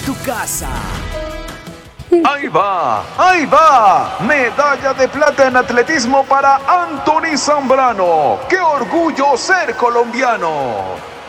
tu casa. ¡Ahí va! ¡Ahí va! Medalla de plata en atletismo para Anthony Zambrano. ¡Qué orgullo ser colombiano!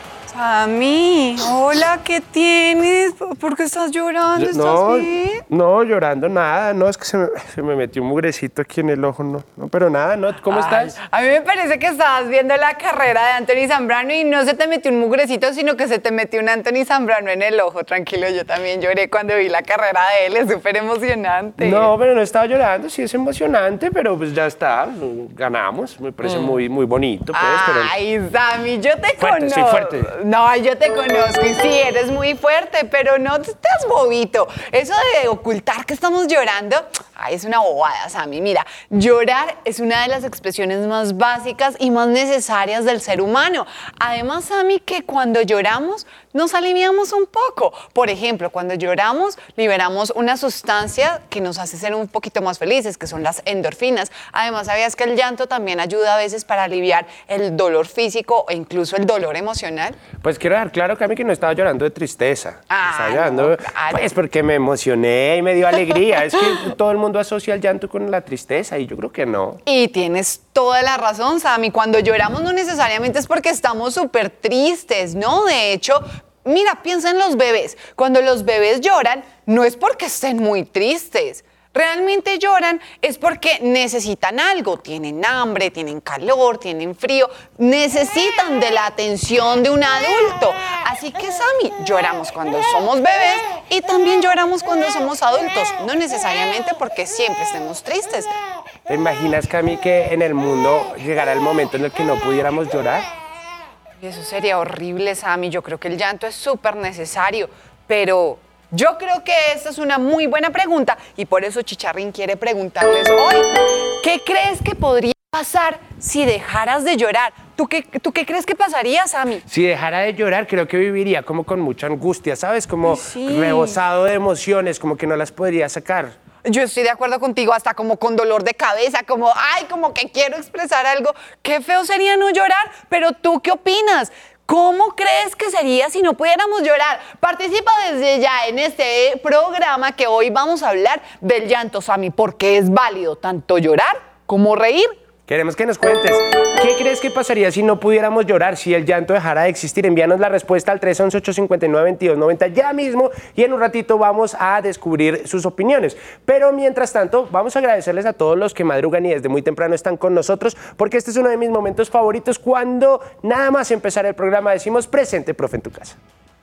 Sammy, hola, ¿qué tienes? ¿Por qué estás llorando? ¿Estás bien? No, llorando nada, no, es que se me metió un mugrecito aquí en el ojo, no, pero nada, no, ¿cómo estás? A mí me parece que estabas viendo la carrera de Anthony Zambrano y no se te metió un mugrecito, sino que se te metió un Anthony Zambrano en el ojo. Tranquilo, yo también lloré cuando vi la carrera de él, es súper emocionante. No, pero no estaba llorando, sí es emocionante, pero pues ya está, ganamos, me parece muy bonito, pues, pero... Ay, Sammy, yo te fuerte, conozco. soy fuerte. No, yo te conozco y sí, eres muy fuerte, pero no te estás bobito. Eso de ocultar que estamos llorando, ay, es una bobada, Sammy. Mira, llorar es una de las expresiones más básicas y más necesarias del ser humano. Además, Sammy, que cuando lloramos nos aliviamos un poco. Por ejemplo, cuando lloramos liberamos una sustancia que nos hace ser un poquito más felices, que son las endorfinas. Además, ¿sabías que el llanto también ayuda a veces para aliviar el dolor físico o incluso el dolor emocional? Pues quiero dejar claro, Cami, que no estaba llorando de tristeza. Estaba llorando, no, claro. pues porque me emocioné y me dio alegría. Es que todo el mundo asocia el llanto con la tristeza y yo creo que no. Y tienes toda la razón, Sammy. Cuando lloramos no necesariamente es porque estamos súper tristes, ¿no? De hecho, mira, piensa en los bebés. Cuando los bebés lloran, no es porque estén muy tristes. Realmente lloran es porque necesitan algo, tienen hambre, tienen calor, tienen frío, necesitan de la atención de un adulto. Así que, Sammy, lloramos cuando somos bebés y también lloramos cuando somos adultos, no necesariamente porque siempre estemos tristes. ¿Te imaginas, Cami, que en el mundo llegara el momento en el que no pudiéramos llorar? Eso sería horrible, Sammy. Yo creo que el llanto es súper necesario, pero... yo creo que esta es una muy buena pregunta y por eso Chicharrín quiere preguntarles hoy, ¿qué crees que podría pasar si dejaras de llorar? ¿Tú qué crees que pasaría, Sammy? Si dejara de llorar, creo que viviría como con mucha angustia, ¿sabes? Como rebosado de emociones, como que no las podría sacar. Yo estoy de acuerdo contigo, hasta como con dolor de cabeza, como, ay, como que quiero expresar algo. Qué feo sería no llorar, pero ¿tú qué opinas? ¿Cómo crees que sería si no pudiéramos llorar? Participa desde ya en este programa que hoy vamos a hablar del llanto, Sammy, porque es válido tanto llorar como reír. Queremos que nos cuentes, ¿qué crees que pasaría si no pudiéramos llorar, si el llanto dejara de existir? Envíanos la respuesta al 311-859-2290 ya mismo y en un ratito vamos a descubrir sus opiniones. Pero mientras tanto, vamos a agradecerles a todos los que madrugan y desde muy temprano están con nosotros, porque este es uno de mis momentos favoritos cuando nada más empezar el programa decimos presente, profe, en tu casa.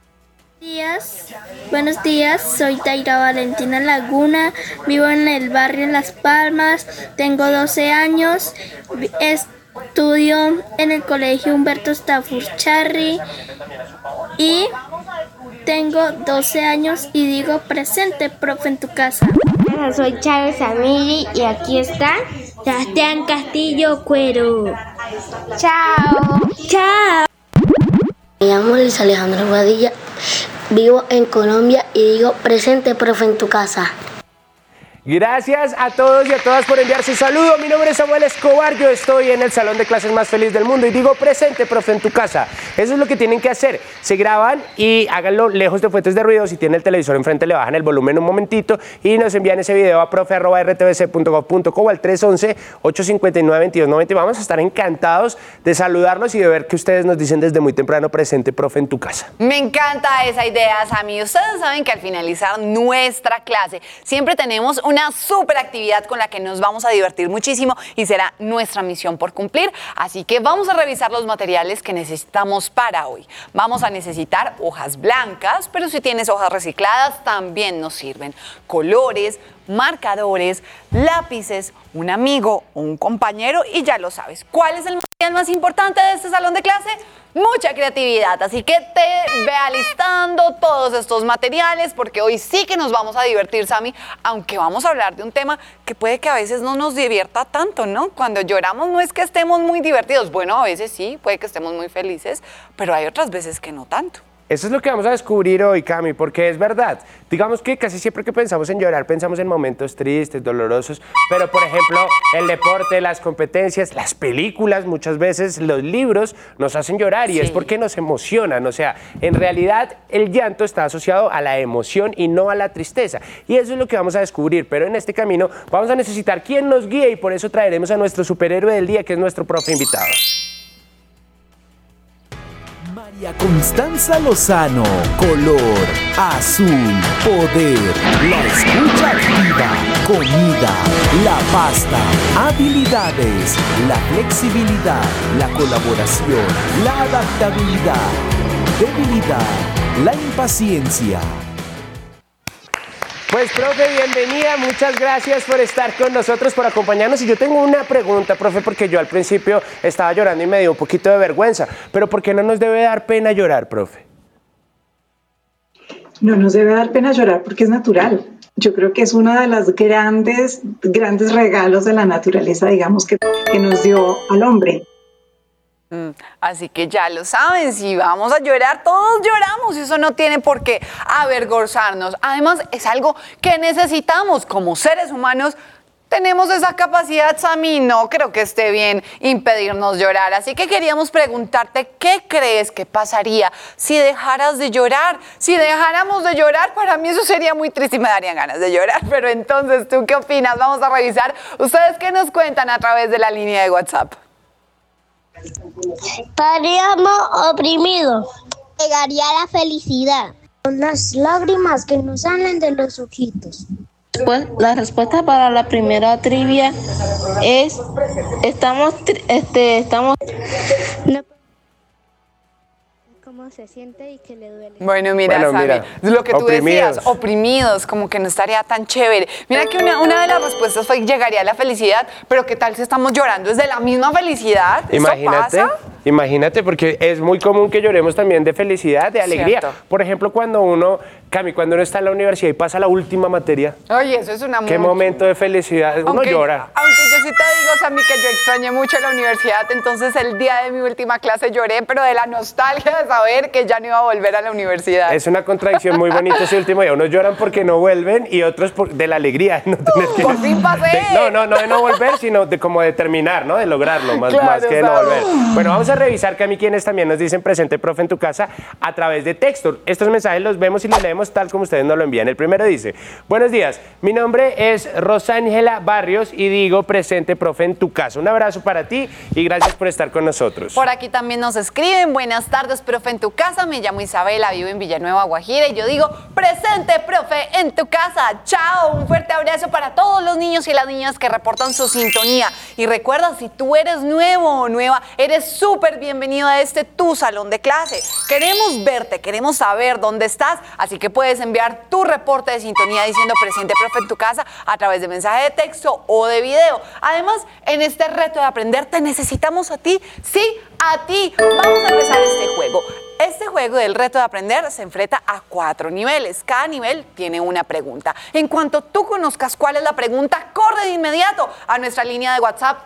Buenos días, soy Taira Valentina Laguna, vivo en el barrio Las Palmas, tengo 12 años, estudio en el colegio Humberto Stafurcharri y tengo 12 años y digo presente, profe, en tu casa. Hola, soy Chávez Amiri y aquí está Sebastián Castillo Cuero. Chao. Chao. Me llamo Luis Alejandro Guadilla, vivo en Colombia y digo presente, profe, en tu casa. Gracias a todos y a todas por enviar su saludo. Mi nombre es Samuel Escobar, yo estoy en el salón de clases más feliz del mundo y digo presente, profe, en tu casa. Eso es lo que tienen que hacer. Se graban y háganlo lejos de fuentes de ruido. Si tienen el televisor enfrente, le bajan el volumen un momentito y nos envían ese video a profe@rtvc.gov.co o al 311-859-2290. Vamos a estar encantados de saludarlos y de ver que ustedes nos dicen desde muy temprano presente, profe, en tu casa. Me encanta esa idea, Sammy. Ustedes saben que al finalizar nuestra clase siempre tenemos una súper actividad con la que nos vamos a divertir muchísimo y será nuestra misión por cumplir. Así que vamos a revisar los materiales que necesitamos para hoy. Vamos a necesitar hojas blancas, pero si tienes hojas recicladas también nos sirven. Colores, marcadores, lápices, un amigo o un compañero y ya lo sabes. ¿Cuál es el material más importante de este salón de clase? Mucha creatividad, así que te ve alistando todos estos materiales porque hoy sí que nos vamos a divertir, Sammy, aunque vamos a hablar de un tema que puede que a veces no nos divierta tanto, ¿no? Cuando lloramos no es que estemos muy divertidos, bueno, a veces sí, puede que estemos muy felices, pero hay otras veces que no tanto. Eso es lo que vamos a descubrir hoy, Cami, porque es verdad. Digamos que casi siempre que pensamos en llorar, pensamos en momentos tristes, dolorosos, pero por ejemplo, el deporte, las competencias, las películas, muchas veces los libros nos hacen llorar y es porque nos emocionan. O sea, en realidad el llanto está asociado a la emoción y no a la tristeza. Y eso es lo que vamos a descubrir, pero en este camino vamos a necesitar quien nos guíe y por eso traeremos a nuestro superhéroe del día, que es nuestro profe invitado. María Constanza Lozano, color azul, poder, la escucha activa, comida, la pasta, habilidades, la flexibilidad, la colaboración, la adaptabilidad, debilidad, la impaciencia. Pues, profe, bienvenida, muchas gracias por estar con nosotros, por acompañarnos. Y yo tengo una pregunta, profe, porque yo al principio estaba llorando y me dio un poquito de vergüenza. Pero ¿por qué no nos debe dar pena llorar, profe? No nos debe dar pena llorar porque es natural. Yo creo que es uno de los grandes regalos de la naturaleza, digamos, que nos dio al hombre. Así que ya lo saben, si vamos a llorar, todos lloramos, eso no tiene por qué avergonzarnos. Además, es algo que necesitamos como seres humanos. Tenemos esa capacidad, Sammy, no creo que esté bien impedirnos llorar. Así que queríamos preguntarte, ¿qué crees que pasaría si dejaras de llorar? Si dejáramos de llorar, para mí eso sería muy triste y me darían ganas de llorar. Pero entonces, ¿tú qué opinas? Vamos a revisar. ¿Ustedes qué nos cuentan a través de la línea de WhatsApp? Estaríamos oprimidos. Llegaría la felicidad. Las lágrimas que nos salen de los ojitos. Pues la respuesta para la primera trivia es estamos No. ¿Cómo se siente y que le duele? Bueno, mira, Sammy, lo que tú decías, oprimidos, como que no estaría tan chévere. Mira que una de las respuestas fue llegaría la felicidad, pero ¿qué tal si estamos llorando desde la misma felicidad? Imagínate, ¿Eso pasa? Imagínate, porque es muy común que lloremos también de felicidad, de alegría. Cierto. Por ejemplo, cuando uno está en la universidad y pasa la última materia. Oye, eso es una Qué momento de felicidad, uno llora. Aunque yo sí te digo, Sammy, que yo extrañé mucho la universidad, entonces el día de mi última clase lloré, pero de la nostalgia de saber que ya no iba a volver a la universidad. Es una contradicción muy bonita ese último día. Unos lloran porque no vuelven y otros de la alegría de no tener que... ¡Por fin pasé! No de no volver, sino de como de terminar, ¿no? De lograrlo, más que de no ¿sabes? volver. Bueno, vamos a revisar, Cami, quienes también nos dicen presente, profe, en tu casa, a través de texto. Estos mensajes los vemos y los leemos tal como ustedes nos lo envían. El primero dice: buenos días, mi nombre es Rosángela Barrios y digo presente, profe, en tu casa. Un abrazo para ti y gracias por estar con nosotros. Por aquí también nos escriben: buenas tardes, profe, en tu casa. Me llamo Isabela, vivo en Villanueva, Guajira, y yo digo presente, profe, en tu casa. Chao, un fuerte abrazo para todos los niños y las niñas que reportan su sintonía. Y recuerda, si tú eres nuevo o nueva, eres súper bienvenido a tu salón de clase. Queremos verte, queremos saber dónde estás, así que puedes enviar tu reporte de sintonía diciendo presente, profe, en tu casa a través de mensaje de texto o de video. Además, en este reto de aprender te necesitamos a ti, sí, a ti. Vamos a empezar este juego. Este juego del reto de aprender se enfrenta a 4 niveles. Cada nivel tiene una pregunta. En cuanto tú conozcas cuál es la pregunta, corre de inmediato a nuestra línea de WhatsApp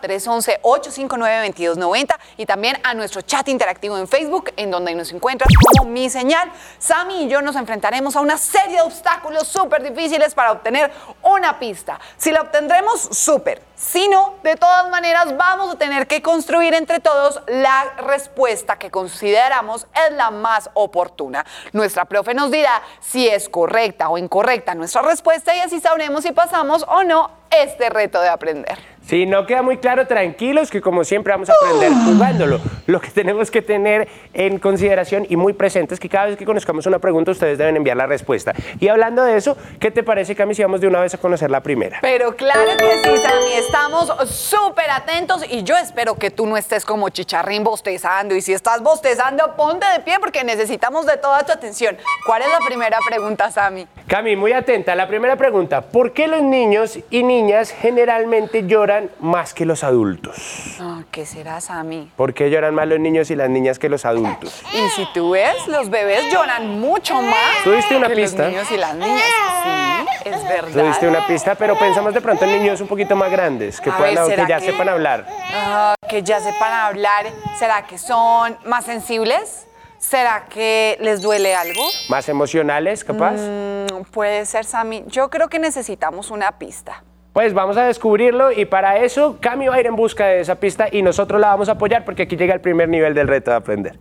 311-859-2290 y también a nuestro chat interactivo en Facebook, en donde nos encuentras como Mi Señal. Sammy y yo nos enfrentaremos a una serie de obstáculos súper difíciles para obtener una pista. Si la obtendremos, súper. Si no, de todas maneras vamos a tener que construir entre todos la respuesta que consideramos es la más oportuna. Nuestra profe nos dirá si es correcta o incorrecta nuestra respuesta y así sabremos si pasamos o no este reto de aprender. Si no queda muy claro, tranquilos, que como siempre vamos a aprender jugándolo. Lo que tenemos que tener en consideración y muy presente es que cada vez que conozcamos una pregunta, ustedes deben enviar la respuesta. Y hablando de eso, ¿qué te parece, Cami, si vamos de una vez a conocer la primera? Pero claro que sí, Sammy, estamos súper atentos y yo espero que tú no estés como chicharrín bostezando. Y si estás bostezando, ponte de pie porque necesitamos de toda tu atención. ¿Cuál es la primera pregunta, Sammy? Cami, muy atenta. La primera pregunta: ¿por qué los niños y niñas generalmente lloran más que los adultos? ¿Qué será, Sammy? ¿Por qué lloran más los niños y las niñas que los adultos? Y si tú ves, los bebés lloran mucho más ¿Tú diste una que pista? los niños y las niñas. Sí, es verdad. Tú diste una pista, pero pensamos de pronto en niños un poquito más grandes, que, que ya sepan hablar. Que ya sepan hablar. ¿Será que son más sensibles? ¿Será que les duele algo? ¿Más emocionales, capaz? Puede ser, Sammy. Yo creo que necesitamos una pista. Pues vamos a descubrirlo y para eso Cami va a ir en busca de esa pista y nosotros la vamos a apoyar porque aquí llega el primer nivel del reto de aprender.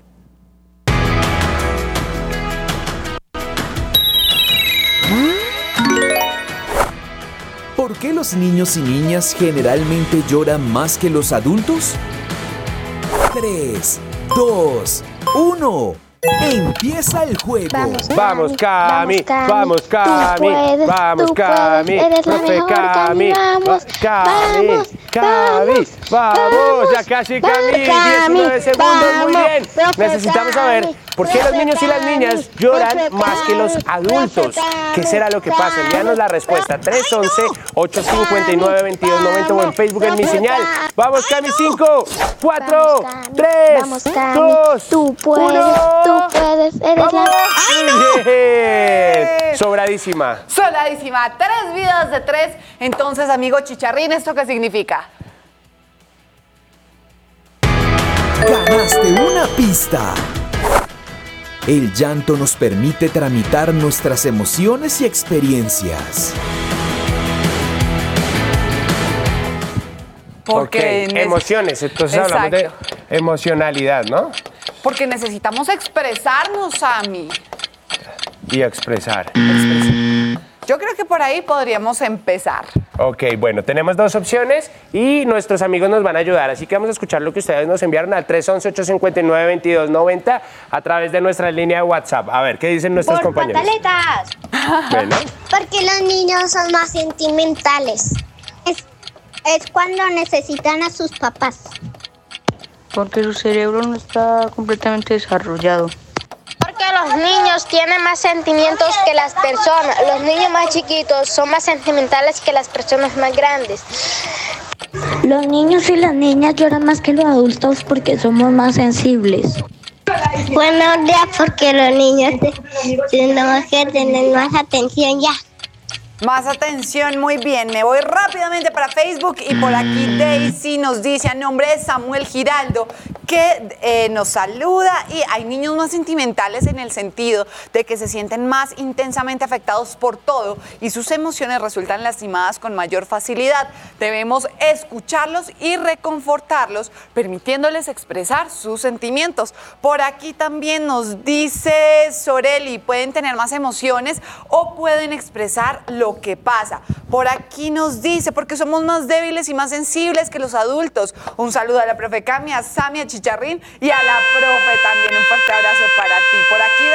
¿Por qué los niños y niñas generalmente lloran más que los adultos? 3, 2, 1. Empieza el juego. Vamos, Cami. Vamos, Cami. Vamos, Cami. Eres la Profe mejor, Cami. Vamos, Cami. vamos, Cami. Vamos. Ya casi, Cami. 19 segundos. Muy bien. Necesitamos saber por qué los niños y las niñas lloran más que los adultos. ¿Qué será lo que pasa? Envíanos la respuesta. 311-859-2290 o en Facebook en Mi Señal. Vamos, Cami. 5, 4, 3, 2, tú puedes, 1. tú puedes, eres la... Bien. Sobradísima. Soladísima. 3 vidas de 3. Entonces, amigo Chicharrín, ¿esto qué significa? Ganaste una pista. El llanto nos permite tramitar nuestras emociones y experiencias. Porque emociones, entonces hablamos de emocionalidad, ¿no? Porque necesitamos expresarnos, Sammy. Y expresar. Yo creo que por ahí podríamos empezar. Ok, bueno, tenemos 2 opciones y nuestros amigos nos van a ayudar. Así que vamos a escuchar lo que ustedes nos enviaron al 311-859-2290 a través de nuestra línea de WhatsApp. A ver, ¿qué dicen nuestros compañeros? ¡Pataletas! Bueno. Porque los niños son más sentimentales. Es cuando necesitan a sus papás. Porque su cerebro no está completamente desarrollado. Porque los niños tienen más sentimientos que las personas. Los niños más chiquitos son más sentimentales que las personas más grandes. Los niños y las niñas lloran más que los adultos porque somos más sensibles. Buenos días, porque los niños tenemos que tener más atención ya. Más atención, muy bien. Me voy rápidamente para Facebook y por aquí Daisy nos dice a nombre de Samuel Giraldo que nos saluda y hay niños más sentimentales en el sentido de que se sienten más intensamente afectados por todo y sus emociones resultan lastimadas con mayor facilidad. Debemos escucharlos y reconfortarlos, permitiéndoles expresar sus sentimientos. Por aquí también nos dice Soreli, pueden tener más emociones o pueden expresar lo que pasa. Por aquí nos dice, porque somos más débiles y más sensibles que los adultos. Un saludo a la profe Cami, a Sammy, a Chicharrín y a la profe también. Un fuerte abrazo para ti. Por aquí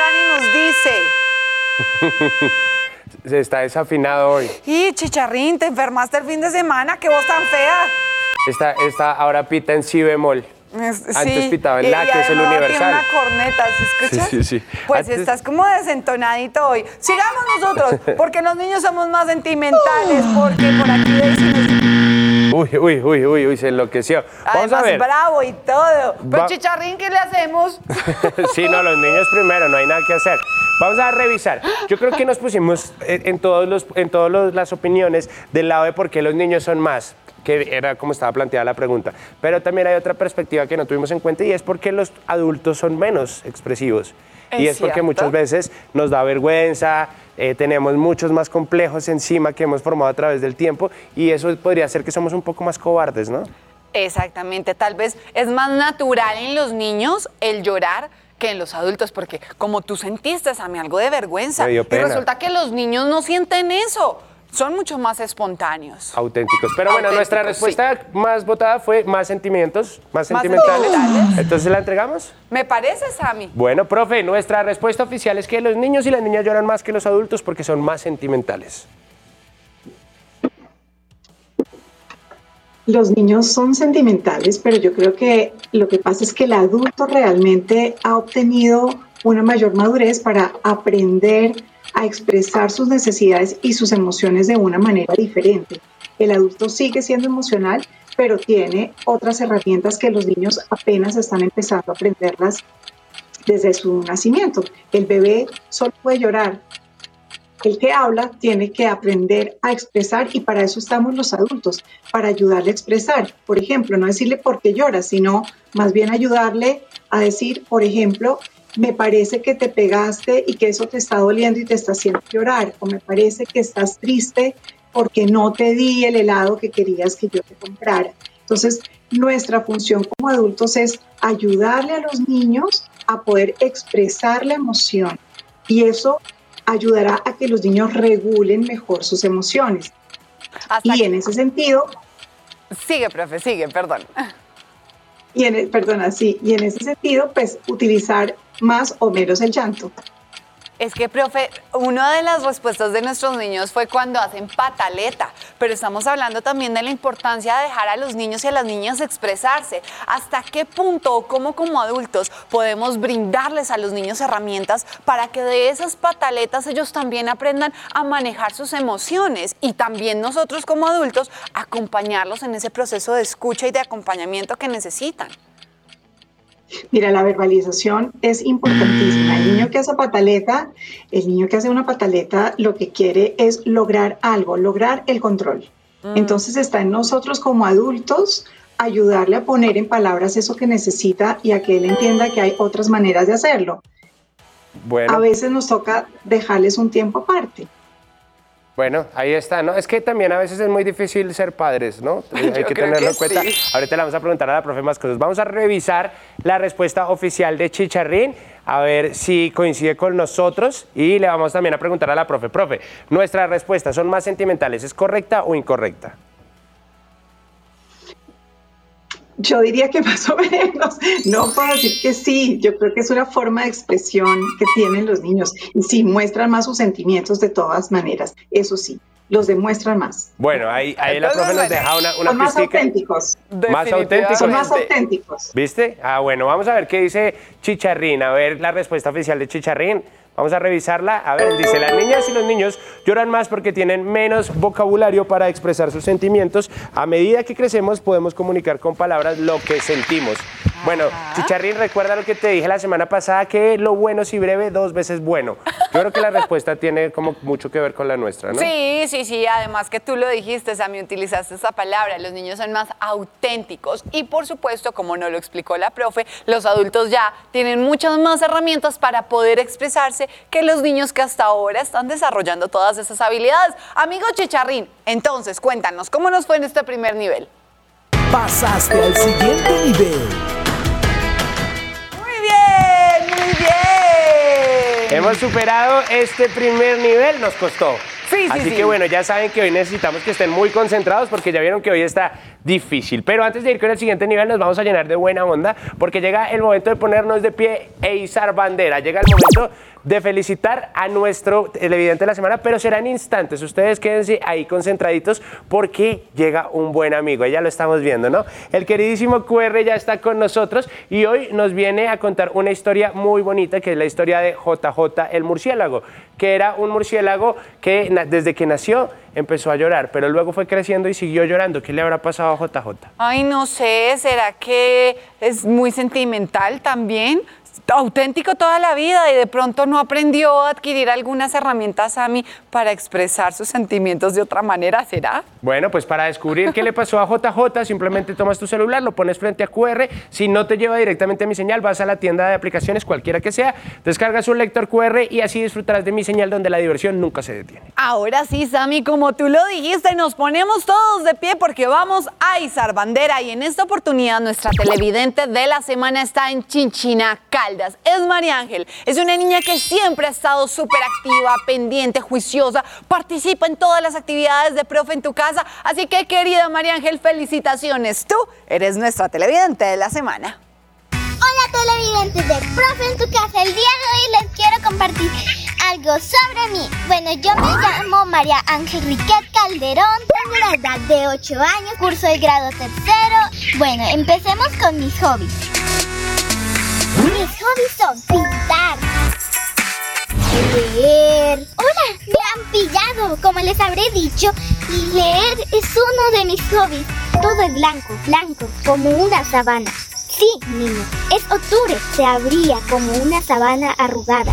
Dani nos dice... Se está desafinado hoy. Y Chicharrín, te enfermaste el fin de semana, qué voz tan fea. Esta ahora pita en si bemol. Antes pitaba en la, que es el universal. Tiene una corneta, ¿se escucha? Sí. Pues Antes... estás como desentonadito hoy. Sigamos nosotros, porque los niños somos más sentimentales, porque por aquí decimos... Uy, se enloqueció. Vamos a ver. Bravo y todo. Pero Chicharrín, ¿qué le hacemos? Sí, no, los niños primero, no hay nada que hacer. Vamos a revisar. Yo creo que nos pusimos en todas las opiniones del lado de por qué los niños son más, que era como estaba planteada la pregunta. Pero también hay otra perspectiva que no tuvimos en cuenta y es porque los adultos son menos expresivos. Y es porque muchas veces nos da vergüenza, tenemos muchos más complejos encima que hemos formado a través del tiempo y eso podría ser que somos un poco más cobardes, ¿no? Exactamente, tal vez es más natural en los niños el llorar que en los adultos, porque como tú sentiste, Sammy, algo de vergüenza, me dio pena. Y resulta que los niños no sienten eso. Son mucho más espontáneos. Auténticos. Pero bueno, nuestra respuesta más votada fue más sentimientos, más sentimentales. Entonces, ¿la entregamos? Me parece, Sammy. Bueno, profe, nuestra respuesta oficial es que los niños y las niñas lloran más que los adultos porque son más sentimentales. Los niños son sentimentales, pero yo creo que lo que pasa es que el adulto realmente ha obtenido una mayor madurez para aprender a expresar sus necesidades y sus emociones de una manera diferente. El adulto sigue siendo emocional, pero tiene otras herramientas que los niños apenas están empezando a aprenderlas desde su nacimiento. El bebé solo puede llorar. El que habla tiene que aprender a expresar y para eso estamos los adultos, para ayudarle a expresar. Por ejemplo, no decirle por qué llora, sino más bien ayudarle a decir, por ejemplo, me parece que te pegaste y que eso te está doliendo y te está haciendo llorar, o me parece que estás triste porque no te di el helado que querías que yo te comprara. Entonces, nuestra función como adultos es ayudarle a los niños a poder expresar la emoción, y eso ayudará a que los niños regulen mejor sus emociones. Y en ese sentido... Sigue, profe, sigue, perdón. Y en ese sentido, pues, utilizar más o menos el llanto. Es que, profe, una de las respuestas de nuestros niños fue cuando hacen pataleta, pero estamos hablando también de la importancia de dejar a los niños y a las niñas expresarse. ¿Hasta qué punto o cómo como adultos podemos brindarles a los niños herramientas para que de esas pataletas ellos también aprendan a manejar sus emociones, y también nosotros como adultos acompañarlos en ese proceso de escucha y de acompañamiento que necesitan? Mira, la verbalización es importantísima. El niño que hace una pataleta, lo que quiere es lograr algo, lograr el control. Entonces está en nosotros como adultos ayudarle a poner en palabras eso que necesita y a que él entienda que hay otras maneras de hacerlo. Bueno. A veces nos toca dejarles un tiempo aparte. Bueno, ahí está, ¿no? Es que también a veces es muy difícil ser padres, ¿no? Hay que tenerlo en cuenta. Sí. Ahorita le vamos a preguntar a la profe más cosas. Vamos a revisar la respuesta oficial de Chicharrín, a ver si coincide con nosotros, y le vamos también a preguntar a la profe. Profe, ¿nuestras respuestas son más sentimentales? ¿Es correcta o incorrecta? Yo diría que más o menos. No puedo decir que sí. Yo creo que es una forma de expresión que tienen los niños. Y sí, muestran más sus sentimientos de todas maneras. Eso sí, los demuestran más. Bueno, ahí la profe nos deja una Son más auténticos. ¿Más auténticos? Son más auténticos. ¿Viste? Bueno, vamos a ver qué dice Chicharrín. A ver la respuesta oficial de Chicharrín. Vamos a revisarla. A ver, dice, las niñas y los niños lloran más porque tienen menos vocabulario para expresar sus sentimientos. A medida que crecemos podemos comunicar con palabras lo que sentimos. Bueno, Chicharrín, recuerda lo que te dije la semana pasada, que lo bueno si breve, 2 veces bueno. Yo creo que la respuesta tiene como mucho que ver con la nuestra, ¿no? Sí, además que tú lo dijiste, Sammy, utilizaste esa palabra, los niños son más auténticos, y por supuesto, como nos lo explicó la profe, los adultos ya tienen muchas más herramientas para poder expresarse que los niños que hasta ahora están desarrollando todas esas habilidades. Amigo Chicharrín, entonces cuéntanos, ¿cómo nos fue en este primer nivel? Pasaste al siguiente nivel. Muy bien. Hemos superado este primer nivel, nos costó. Así que bueno, ya saben que hoy necesitamos que estén muy concentrados porque ya vieron que hoy está difícil. Pero antes de ir con el siguiente nivel nos vamos a llenar de buena onda porque llega el momento de ponernos de pie e izar bandera. Llega el momento de felicitar a nuestro televidente de la semana, pero será en instantes. Ustedes quédense ahí concentraditos porque llega un buen amigo. Ya lo estamos viendo, ¿no? El queridísimo QR ya está con nosotros y hoy nos viene a contar una historia muy bonita, que es la historia de JJ el murciélago, que era un murciélago que desde que nació empezó a llorar, pero luego fue creciendo y siguió llorando. ¿Qué le habrá pasado a JJ? Ay, no sé, ¿será que es muy sentimental también? Auténtico toda la vida y de pronto no aprendió a adquirir algunas herramientas, Sammy, para expresar sus sentimientos de otra manera, ¿será? Bueno, pues para descubrir qué le pasó a JJ, simplemente tomas tu celular, lo pones frente a QR, si no te lleva directamente a Mi Señal, vas a la tienda de aplicaciones, cualquiera que sea, descargas un lector QR y así disfrutarás de Mi Señal, donde la diversión nunca se detiene. Ahora sí, Sammy, como tú lo dijiste, nos ponemos todos de pie porque vamos a izar bandera, y en esta oportunidad nuestra televidente de la semana está en Chinchina, Caldas. Es María Ángel, es una niña que siempre ha estado súper activa, pendiente, juiciosa, participa en todas las actividades de Profe en tu Casa, así que querida María Ángel, felicitaciones, tú eres nuestra televidente de la semana. Hola televidentes de Profe en tu Casa, el día de hoy les quiero compartir algo sobre mí. Bueno, yo me llamo María Ángel Riquet Calderón, tengo la edad de 8 años, curso el grado 3º. Bueno, empecemos con mis hobbies. Mis hobbies son pintar, leer. ¡Hola! Me han pillado, como les habré dicho. Y leer es uno de mis hobbies. Todo es blanco, blanco, como una sabana. Sí, niño, es octubre, se abría como una sabana arrugada.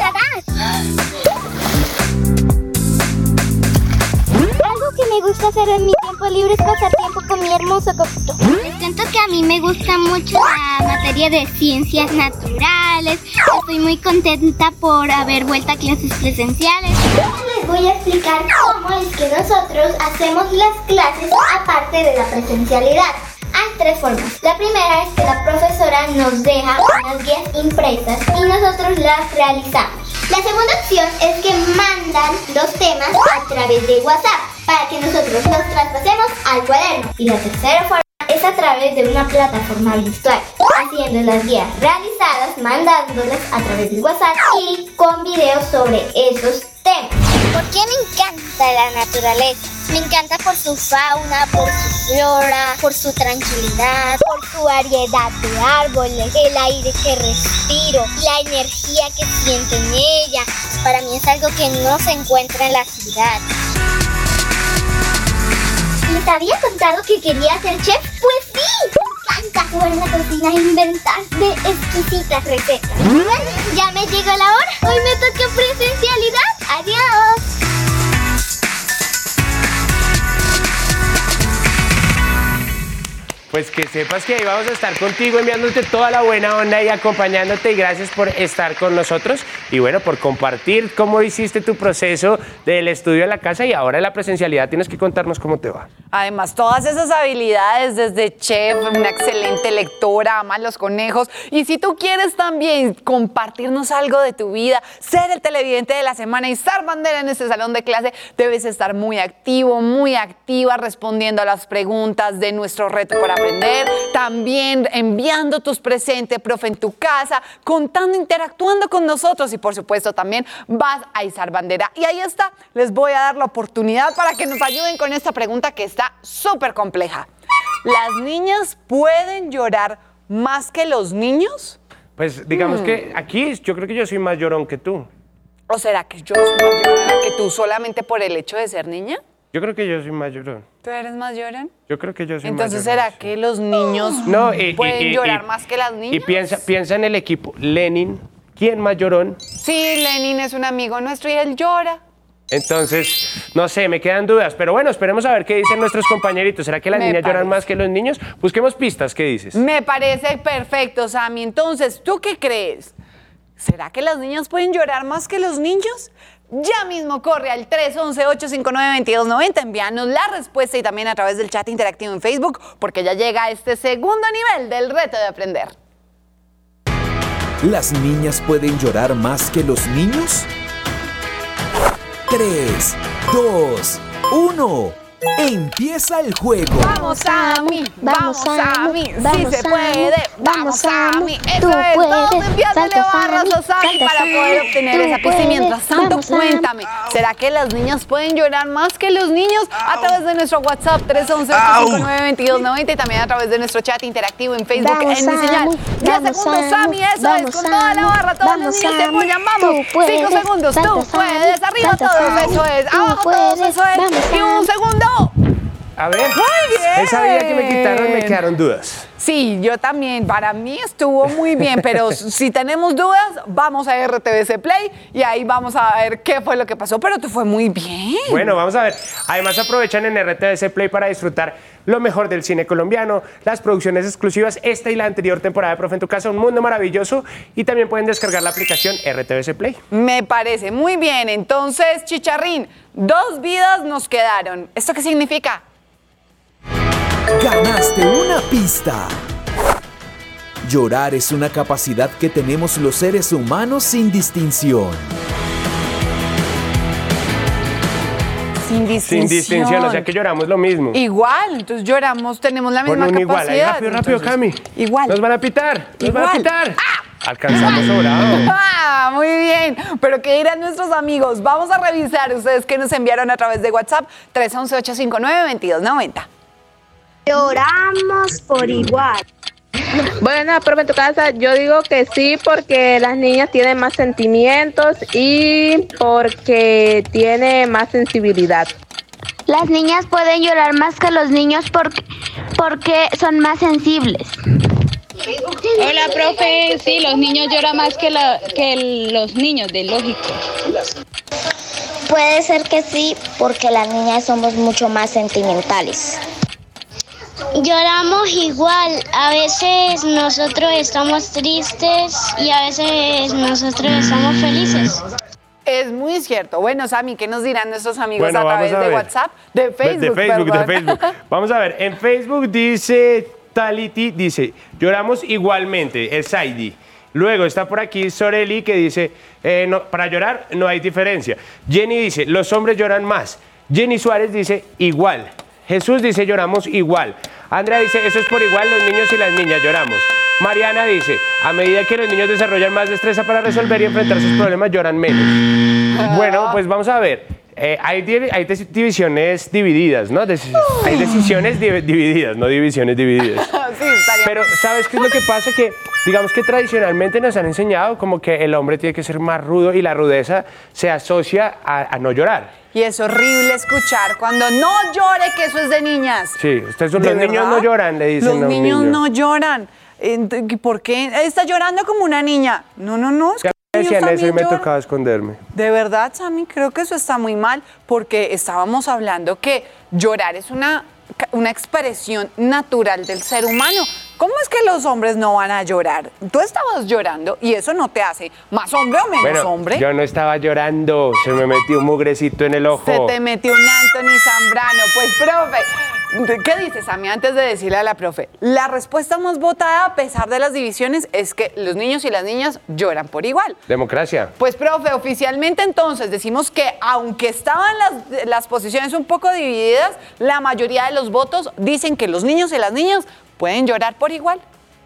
Algo que me gusta hacer en mi tiempo libre es pasar tiempo con mi hermoso copito. Les cuento que a mí me gusta mucho la materia de ciencias naturales, presenciales. Estoy muy contenta por haber vuelto a clases presenciales. Les voy a explicar cómo es que nosotros hacemos las clases aparte de la presencialidad. Hay 3 formas. La primera es que la profesora nos deja unas guías impresas y nosotros las realizamos. La segunda opción es que mandan los temas a través de WhatsApp para que nosotros los traspasemos al cuaderno. Y la tercera forma es a través de una plataforma virtual, haciendo las guías realizadas, mandándolas a través de WhatsApp y con videos sobre esos temas. ¿Por qué me encanta la naturaleza? Me encanta por su fauna, por su flora, por su tranquilidad, por su variedad de árboles, el aire que respiro, la energía que siento en ella. Para mí es algo que no se encuentra en la ciudad. ¿Les había contado que quería ser chef? Pues sí, me encanta jugar en la cocina e inventar de exquisitas recetas. Bueno, ya me llegó la hora. Hoy me toca presencialidad. Adiós. Pues que sepas que ahí vamos a estar contigo enviándote toda la buena onda y acompañándote, y gracias por estar con nosotros y bueno, por compartir cómo hiciste tu proceso del estudio en la casa y ahora en la presencialidad tienes que contarnos cómo te va. Además, todas esas habilidades desde chef, una excelente lectora, amas los conejos, y si tú quieres también compartirnos algo de tu vida, ser el televidente de la semana y izar bandera en este salón de clase, debes estar muy activo, muy activa respondiendo a las preguntas de nuestro reto para aprender, también enviando tus presentes, profe, en tu casa, contando, interactuando con nosotros y por supuesto también vas a izar bandera. Y ahí está, les voy a dar la oportunidad para que nos ayuden con esta pregunta que está súper compleja. ¿Las niñas pueden llorar más que los niños? Pues digamos que aquí yo creo que yo soy más llorón que tú. ¿O será que yo soy más llorona que tú solamente por el hecho de ser niña? Yo creo que yo soy más llorón. ¿Tú eres más llorón? Yo creo que yo soy Entonces, más llorón. ¿será que los niños pueden llorar más que las niñas? Y piensa en el equipo. Lenin, ¿quién más llorón? Sí, Lenin es un amigo nuestro y él llora. Entonces, no sé, me quedan dudas. Pero bueno, esperemos a ver qué dicen nuestros compañeritos. ¿Será que las niñas lloran más que los niños? Busquemos pistas, ¿qué dices? Me parece perfecto, Sammy. Entonces, ¿tú qué crees? ¿Será que las niñas pueden llorar más que los niños? Ya mismo corre al 311-859-2290, envíanos la respuesta y también a través del chat interactivo en Facebook, porque ya llega este segundo nivel del reto de aprender. ¿Las niñas pueden llorar más que los niños? 3, 2, 1. Empieza el juego. Vamos, Sammy, vamos, Sammy, sí se puede, vamos, Sammy. Eso es, todos enviándole barras a Sammy para poder obtener esa pista. Y mientras tanto, cuéntame, ¿será que las niñas pueden llorar más que los niños? A través de nuestro WhatsApp 311-859-2290 y también a través de nuestro chat interactivo en Facebook en Mi Señal. 10 segundos, Sammy, eso es, con toda la barra, todos los niños te apoyan, vamos. 5 segundos, tú puedes, arriba todos, eso es, abajo todos, eso es, y un segundo. A ver, muy bien. Esa vida que me quitaron me quedaron dudas. Sí, yo también. Para mí estuvo muy bien, pero si tenemos dudas, vamos a RTVC Play y ahí vamos a ver qué fue lo que pasó. Pero te fue muy bien. Bueno, vamos a ver. Además, aprovechan en RTVC Play para disfrutar lo mejor del cine colombiano, las producciones exclusivas, esta y la anterior temporada de Profe en tu Casa, un mundo maravilloso. Y también pueden descargar la aplicación RTVC Play. Me parece muy bien. Entonces, Chicharrín, 2 vidas nos quedaron. ¿Esto qué significa? Ganaste una pista. Llorar es una capacidad que tenemos los seres humanos sin distinción. Sin distinción. Sin distinción, o sea que lloramos lo mismo. Igual, entonces lloramos, tenemos la misma capacidad. Igual, ahí rápido, Cami. Igual. Nos van a pitar, nos igual. van a pitar. ¡Ah! Alcanzamos sobrado. Ah, muy bien. Pero ¿qué dirán nuestros amigos? Vamos a revisar ustedes que nos enviaron a través de WhatsApp 311-859-2290. Lloramos por igual. Bueno, profe, en tu casa yo digo que sí porque las niñas tienen más sentimientos y porque tiene más sensibilidad. Las niñas pueden llorar más que los niños porque son más sensibles. Hola, profe. Sí, los niños lloran más que los niños, de lógico. Puede ser que sí, porque las niñas somos mucho más sentimentales. Lloramos igual, a veces nosotros estamos tristes y a veces nosotros estamos felices. Es muy cierto. Bueno, Sammy, ¿qué nos dirán nuestros amigos Bueno, a través vamos a de ver. WhatsApp? De Facebook, de Facebook. Vamos a ver, en Facebook dice Taliti, dice, lloramos igualmente, es Saidi. Luego está por aquí Soreli que dice, no, para llorar no hay diferencia. Jenny dice, los hombres lloran más. Jenny Suárez dice, igual. Jesús dice, lloramos igual. Andrea dice, eso es por igual, los niños y las niñas lloramos. Mariana dice, a medida que los niños desarrollan más destreza para resolver y enfrentar sus problemas, lloran menos. Bueno, pues vamos a ver. Hay divisiones divididas, ¿no? Hay decisiones divididas, no divisiones divididas. Sí, estaría. Pero ¿sabes qué es lo que pasa? Que digamos que tradicionalmente nos han enseñado como que el hombre tiene que ser más rudo y la rudeza se asocia a no llorar. Y es horrible escuchar cuando no llore, que eso es de niñas. Sí, ustedes son ¿De los niños verdad? no lloran, le dicen. Los niños no lloran. ¿Por qué? Está llorando como una niña. No, es que Me los decían niños eso y me también lloran. tocaba esconderme. De verdad, Sammy, creo que eso está muy mal porque estábamos hablando que llorar es una expresión natural del ser humano. ¿Cómo es que los hombres no van a llorar? Tú estabas llorando y eso no te hace más hombre o menos hombre. Yo no estaba llorando, se me metió un mugrecito en el ojo. Se te metió un Anthony Zambrano. Pues, profe, ¿qué dices, Sammy, antes de decirle a la profe? La respuesta más votada, a pesar de las divisiones, es que los niños y las niñas lloran por igual. Democracia. Pues, profe, oficialmente entonces decimos que aunque estaban las posiciones un poco divididas, la mayoría de los votos dicen que los niños y las niñas pueden llorar por igual.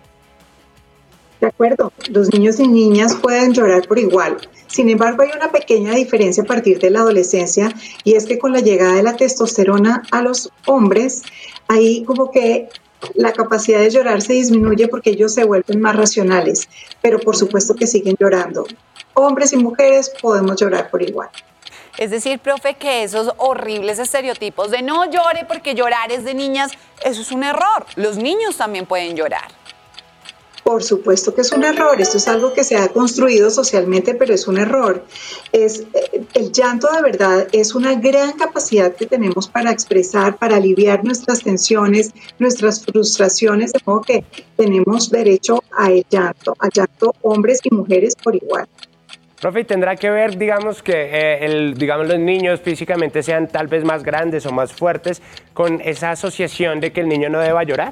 De acuerdo, los niños y niñas pueden llorar por igual. Sin embargo, hay una pequeña diferencia a partir de la adolescencia y es que con la llegada de la testosterona a los hombres, ahí como que la capacidad de llorar se disminuye porque ellos se vuelven más racionales, pero por supuesto que siguen llorando. Hombres y mujeres podemos llorar por igual. Es decir, profe, que esos horribles estereotipos de no llore porque llorar es de niñas, eso es un error. Los niños también pueden llorar. Por supuesto que es un error, esto es algo que se ha construido socialmente, pero es un error. El llanto de verdad es una gran capacidad que tenemos para expresar, para aliviar nuestras tensiones, nuestras frustraciones, de modo que tenemos derecho al llanto hombres y mujeres por igual. Profe, ¿tendrá que ver, digamos, que los niños físicamente sean tal vez más grandes o más fuertes con esa asociación de que el niño no deba llorar?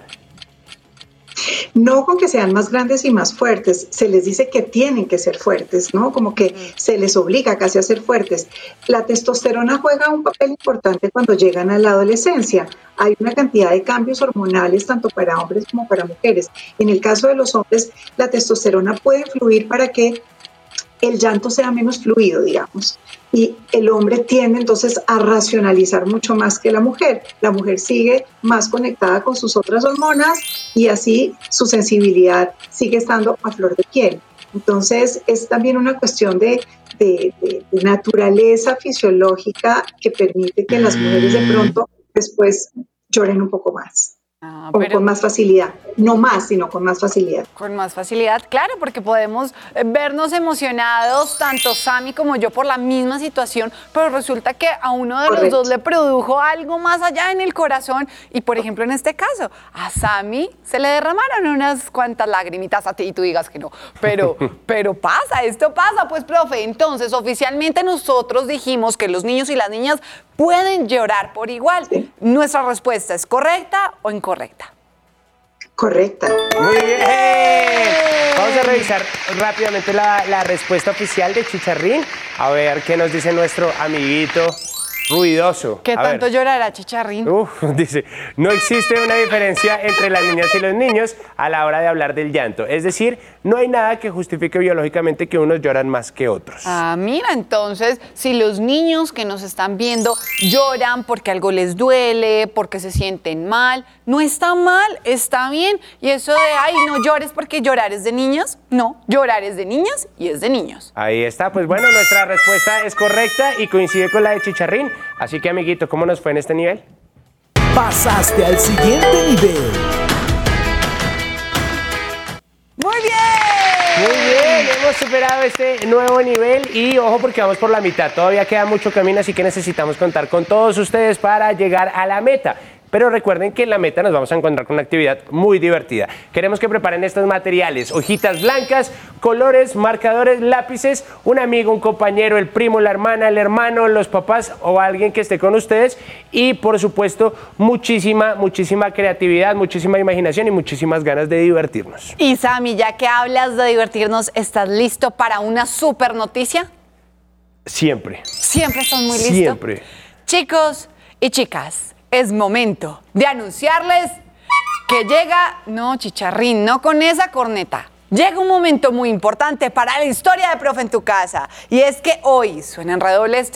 No con que sean más grandes y más fuertes, se les dice que tienen que ser fuertes, ¿no? Como que se les obliga casi a ser fuertes. La testosterona juega un papel importante cuando llegan a la adolescencia. Hay una cantidad de cambios hormonales tanto para hombres como para mujeres. En el caso de los hombres, la testosterona puede influir para que el llanto sea menos fluido, digamos. Y el hombre tiende entonces a racionalizar mucho más que la mujer. La mujer sigue más conectada con sus otras hormonas y así su sensibilidad sigue estando a flor de piel. Entonces es también una cuestión de naturaleza fisiológica que permite que las mujeres de pronto después lloren un poco más. O con más facilidad, no más, sino con más facilidad. Con más facilidad, claro, porque podemos vernos emocionados, tanto Sammy como yo, por la misma situación, pero resulta que a uno de los dos le produjo algo más allá en el corazón. Y, por ejemplo, en este caso, a Sammy se le derramaron unas cuantas lagrimitas, a ti y tú digas que no. Pero pasa, esto pasa. Pues, profe, entonces, oficialmente nosotros dijimos que los niños y las niñas pueden llorar por igual. Sí. ¿Nuestra respuesta es correcta o incorrecta? Correcta. Muy bien. Vamos a revisar rápidamente la respuesta oficial de Chicharrín. A ver qué nos dice nuestro amiguito ruidoso. ¿Qué tanto llorará Chicharrín? Dice, no existe una diferencia entre las niñas y los niños a la hora de hablar del llanto. Es decir, no hay nada que justifique biológicamente que unos lloran más que otros. Mira, entonces, si los niños que nos están viendo lloran porque algo les duele, porque se sienten mal, no está mal, está bien. Y eso de, ay, no llores porque llorar es de niñas, no, llorar es de niñas y es de niños. Ahí está, pues bueno, nuestra respuesta es correcta y coincide con la de Chicharrín. Así que, amiguito, ¿cómo nos fue en este nivel? Pasaste al siguiente nivel. ¡Muy bien! Muy bien, hemos superado este nuevo nivel y ojo porque vamos por la mitad. Todavía queda mucho camino, así que necesitamos contar con todos ustedes para llegar a la meta. pero recuerden que en la meta nos vamos a encontrar con una actividad muy divertida. Queremos que preparen estos materiales: hojitas blancas, colores, marcadores, lápices, un amigo, un compañero, el primo, la hermana, el hermano, los papás o alguien que esté con ustedes, y por supuesto muchísima creatividad, muchísima imaginación y muchísimas ganas de divertirnos. Y Sammy, ya que hablas de divertirnos, ¿estás listo para una super noticia? Siempre. ¿Siempre estás muy listo? Siempre. Chicos y chicas, es momento de anunciarles que llega, no, Chicharrín, no con esa corneta. Llega un momento muy importante para la historia de Profe en tu casa. Y es que hoy suenan redobles.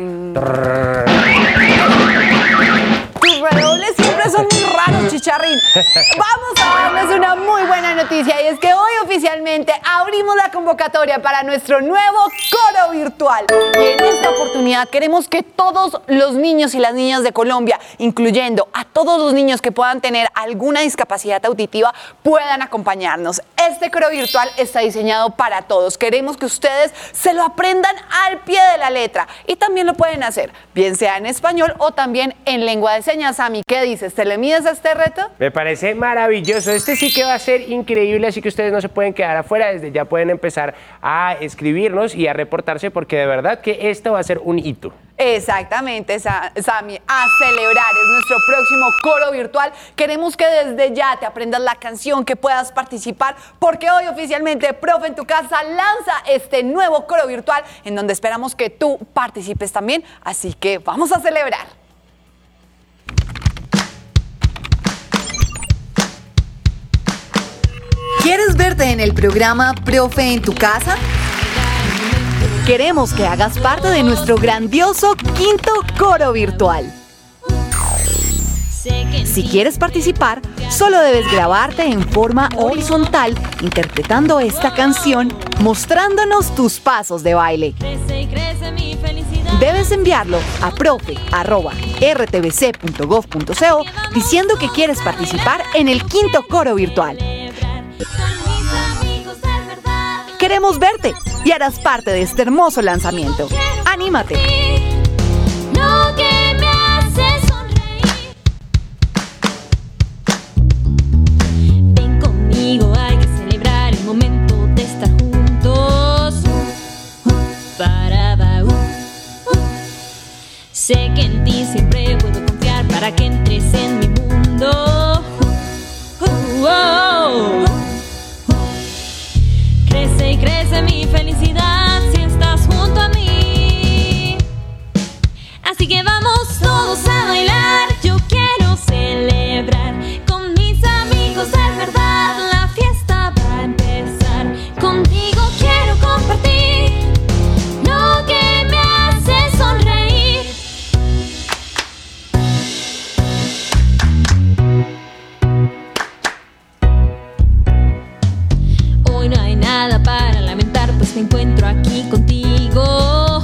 Tus redobles siempre son muy raros, Chicharrín. Vamos a darles una muy buena noticia, y es que hoy oficialmente abrimos la convocatoria para nuestro nuevo coro virtual. Y en esta oportunidad queremos que todos los niños y las niñas de Colombia, incluyendo a todos los niños que puedan tener alguna discapacidad auditiva, puedan acompañarnos. Este coro virtual está diseñado para todos. Queremos que ustedes se lo aprendan al pie de la letra, y también lo pueden hacer, bien sea en español o también en lengua de señas. Sammy, ¿qué dices? ¿Te le mides a este reto? Me parece maravilloso. Este sí que va a ser increíble, así que ustedes no se pueden quedar afuera. Desde ya pueden empezar a escribirnos y a reportarse, porque de verdad que esto va a ser un hito. Exactamente, Sammy, a celebrar. Es nuestro próximo coro virtual. Queremos que desde ya te aprendas la canción, que puedas participar, porque hoy oficialmente Profe en tu casa lanza este nuevo coro virtual en donde esperamos que tú participes también. Así que vamos a celebrar. ¿Quieres verte en el programa Profe en tu casa? Queremos que hagas parte de nuestro grandioso quinto coro virtual. Si quieres participar, solo debes grabarte en forma horizontal interpretando esta canción, mostrándonos tus pasos de baile. Debes enviarlo a profe@rtvc.gov.co diciendo que quieres participar en el quinto coro virtual. Queremos verte y harás parte de este hermoso lanzamiento. ¡Anímate! Lo que me hace sonreír. Ven conmigo, hay que celebrar el momento de estar juntos. Sé que en ti siempre puedo confiar para que entres en mi mundo. Crece y crece mi felicidad si estás junto a mí. Así que vamos todos a bailar. Yo quiero celebrar con mis amigos, es verdad. La fiesta va a empezar. Contigo quiero compartir lo que me hace sonreír. Hoy no hay nada para lamentar, pues me encuentro aquí contigo.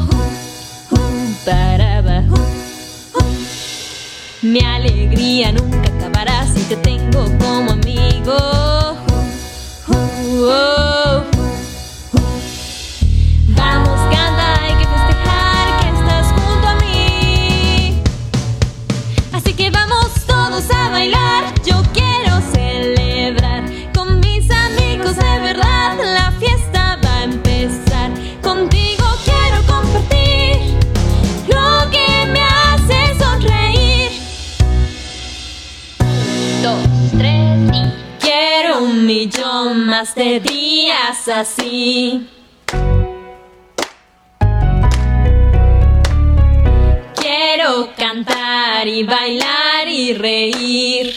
Mi alegría nunca acabará si te tengo como amigo. Vamos, canta, hay que festejar que estás junto a mí. Así que vamos todos a bailar. Yo quiero celebrar con mis amigos, de verdad. La fiesta va a empezar. Contigo quiero compartir lo que me hace sonreír. 2, 3 y quiero 1.000.000 más de días así. Quiero cantar y bailar y reír.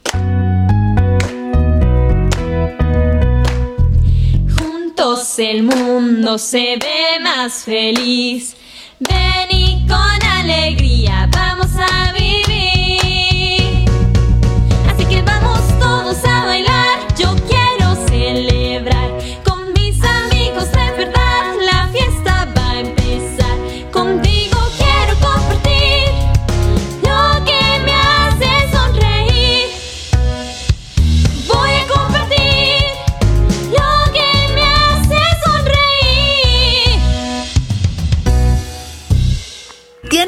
Juntos el mundo se ve más feliz. Ven y con alegría vamos a vivir. Así que vamos todos a bailar. Yo quiero celebrar con mis amigos, de verdad. La fiesta va a empezar. Contigo quiero compartir lo que me hace sonreír. Voy a compartir lo que me hace sonreír. ¿Tienes plan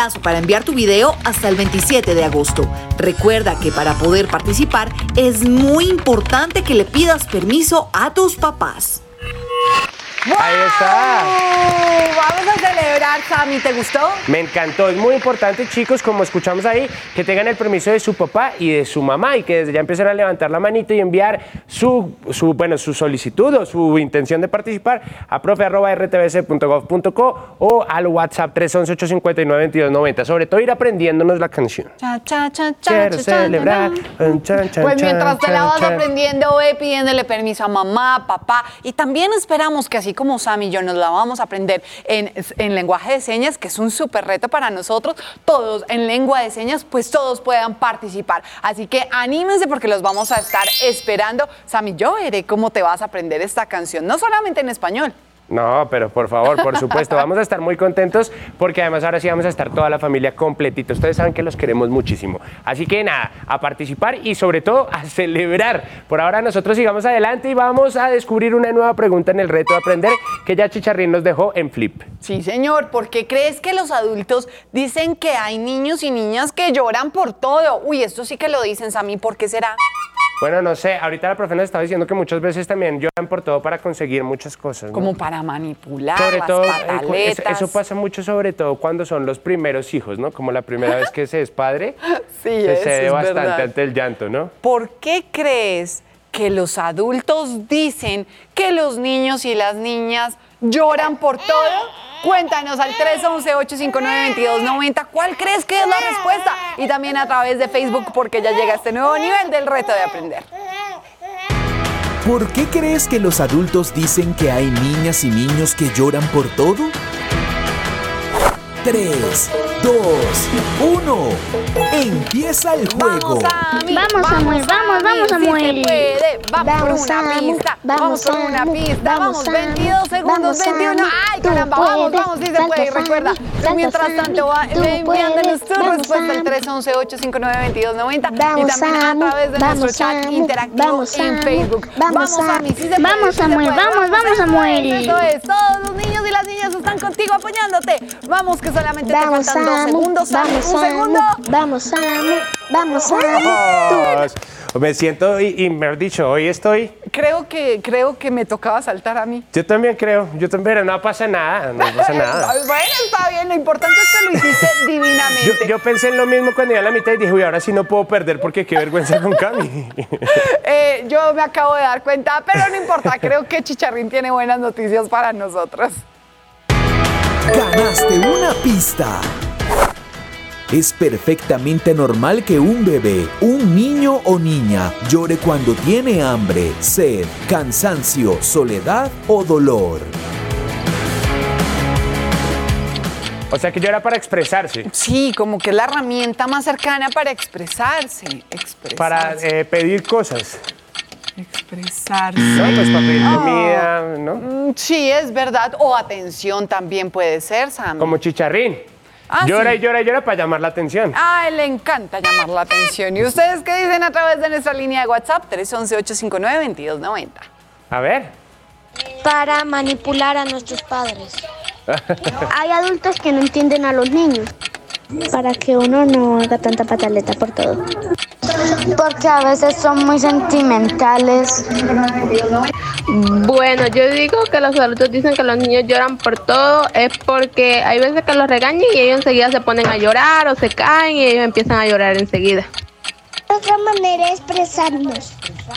plazo para enviar tu video hasta el 27 de agosto. Recuerda que para poder participar es muy importante que le pidas permiso a tus papás. ¡Wow! Ahí está. Vamos a celebrar, Sammy. ¿Te gustó? Me encantó. Es muy importante, chicos, como escuchamos ahí, que tengan el permiso de su papá y de su mamá y que desde ya empiecen a levantar la manito y enviar su solicitud o su intención de participar a profe@rtbc.gov.co o al WhatsApp 311-859-2290. Sobre todo ir aprendiéndonos la canción. Cha, cha, cha, cha, Quiero cha, cha, celebrar. Pues mientras te la vas aprendiendo, ve pidiéndole permiso a mamá, papá. Y también esperamos que así como Sammy y yo nos la vamos a aprender en lenguaje de señas, que es un súper reto para nosotros, todos en lengua de señas, pues todos puedan participar. Así que anímense porque los vamos a estar esperando. Sammy, yo veré cómo te vas a aprender esta canción, no solamente en español. No, pero por favor, por supuesto, vamos a estar muy contentos porque además ahora sí vamos a estar toda la familia completita. Ustedes saben que los queremos muchísimo. Así que nada, a participar y sobre todo a celebrar. Por ahora nosotros sigamos adelante y vamos a descubrir una nueva pregunta en el reto de aprender que ya Chicharrín nos dejó en Flip. Sí, señor. ¿Por qué crees que los adultos dicen que hay niños y niñas que lloran por todo? Uy, esto sí que lo dicen, Sammy. ¿Por qué será? Bueno, no sé, ahorita la profe nos estaba diciendo que muchas veces también lloran por todo para conseguir muchas cosas, ¿no? Como para manipular, sobre las todo, pataletas. eso pasa mucho sobre todo cuando son los primeros hijos, ¿no? Como la primera vez que se es padre, sí, se cede es bastante verdad. ante el llanto, ¿no? ¿Por qué crees que los adultos dicen que los niños y las niñas lloran por todo? Cuéntanos al 311-859-2290 cuál crees que es la respuesta y también a través de Facebook porque ya llega este nuevo nivel del reto de aprender. ¿Por qué crees que los adultos dicen que hay niñas y niños que lloran por todo? 3, 2, 1. Empieza el juego. Vamos, Samuel, vamos, Samuel. Vamos por una pista, vamos por una pista, vamos, 22 segundos, 21. ¡Ay, caramba! Vamos, sí se puede. Y recuerda, mientras tanto va enviándonos tu respuesta al 311-859-2290 y también a través de nuestro chat interactivo en Facebook. Vamos, Sammy, sí se puede. Vamos, Samuel, vamos, Samuel. Eso es, todos los niños y las niñas están contigo apoyándote. Vamos, que solamente te faltan 2 segundos. Sammy, un segundo. Vamos, Sammy. Me siento, y mejor dicho, hoy estoy... Creo que me tocaba saltar a mí. Yo también creo, pero no pasa nada, no pasa nada. Bueno, está bien, lo importante es que lo hiciste divinamente. Yo pensé en lo mismo cuando iba a la mitad y dije, uy, ahora sí no puedo perder porque qué vergüenza con Cami. Yo me acabo de dar cuenta, pero no importa, creo que Chicharrín tiene buenas noticias para nosotros. Ganaste una pista. Es perfectamente normal que un bebé, un niño o niña, llore cuando tiene hambre, sed, cansancio, soledad o dolor. O sea que llora para expresarse. Sí, como que es la herramienta más cercana para expresarse. Para pedir cosas. Expresarse. No, pues para pedir comida, ¿no? Sí, es verdad. O atención también puede ser, Sam. Como Chicharrín. Llora y llora para llamar la atención. A él le encanta llamar la atención. ¿Y ustedes qué dicen a través de nuestra línea de WhatsApp? 311-859-2290. A ver. Para manipular a nuestros padres. Hay adultos que no entienden a los niños. Para que uno no haga tanta pataleta por todo. Porque a veces son muy sentimentales. Bueno, yo digo que los adultos dicen que los niños lloran por todo, es porque hay veces que los regañan y ellos enseguida se ponen a llorar o se caen y ellos empiezan a llorar enseguida. Otra manera de expresarnos.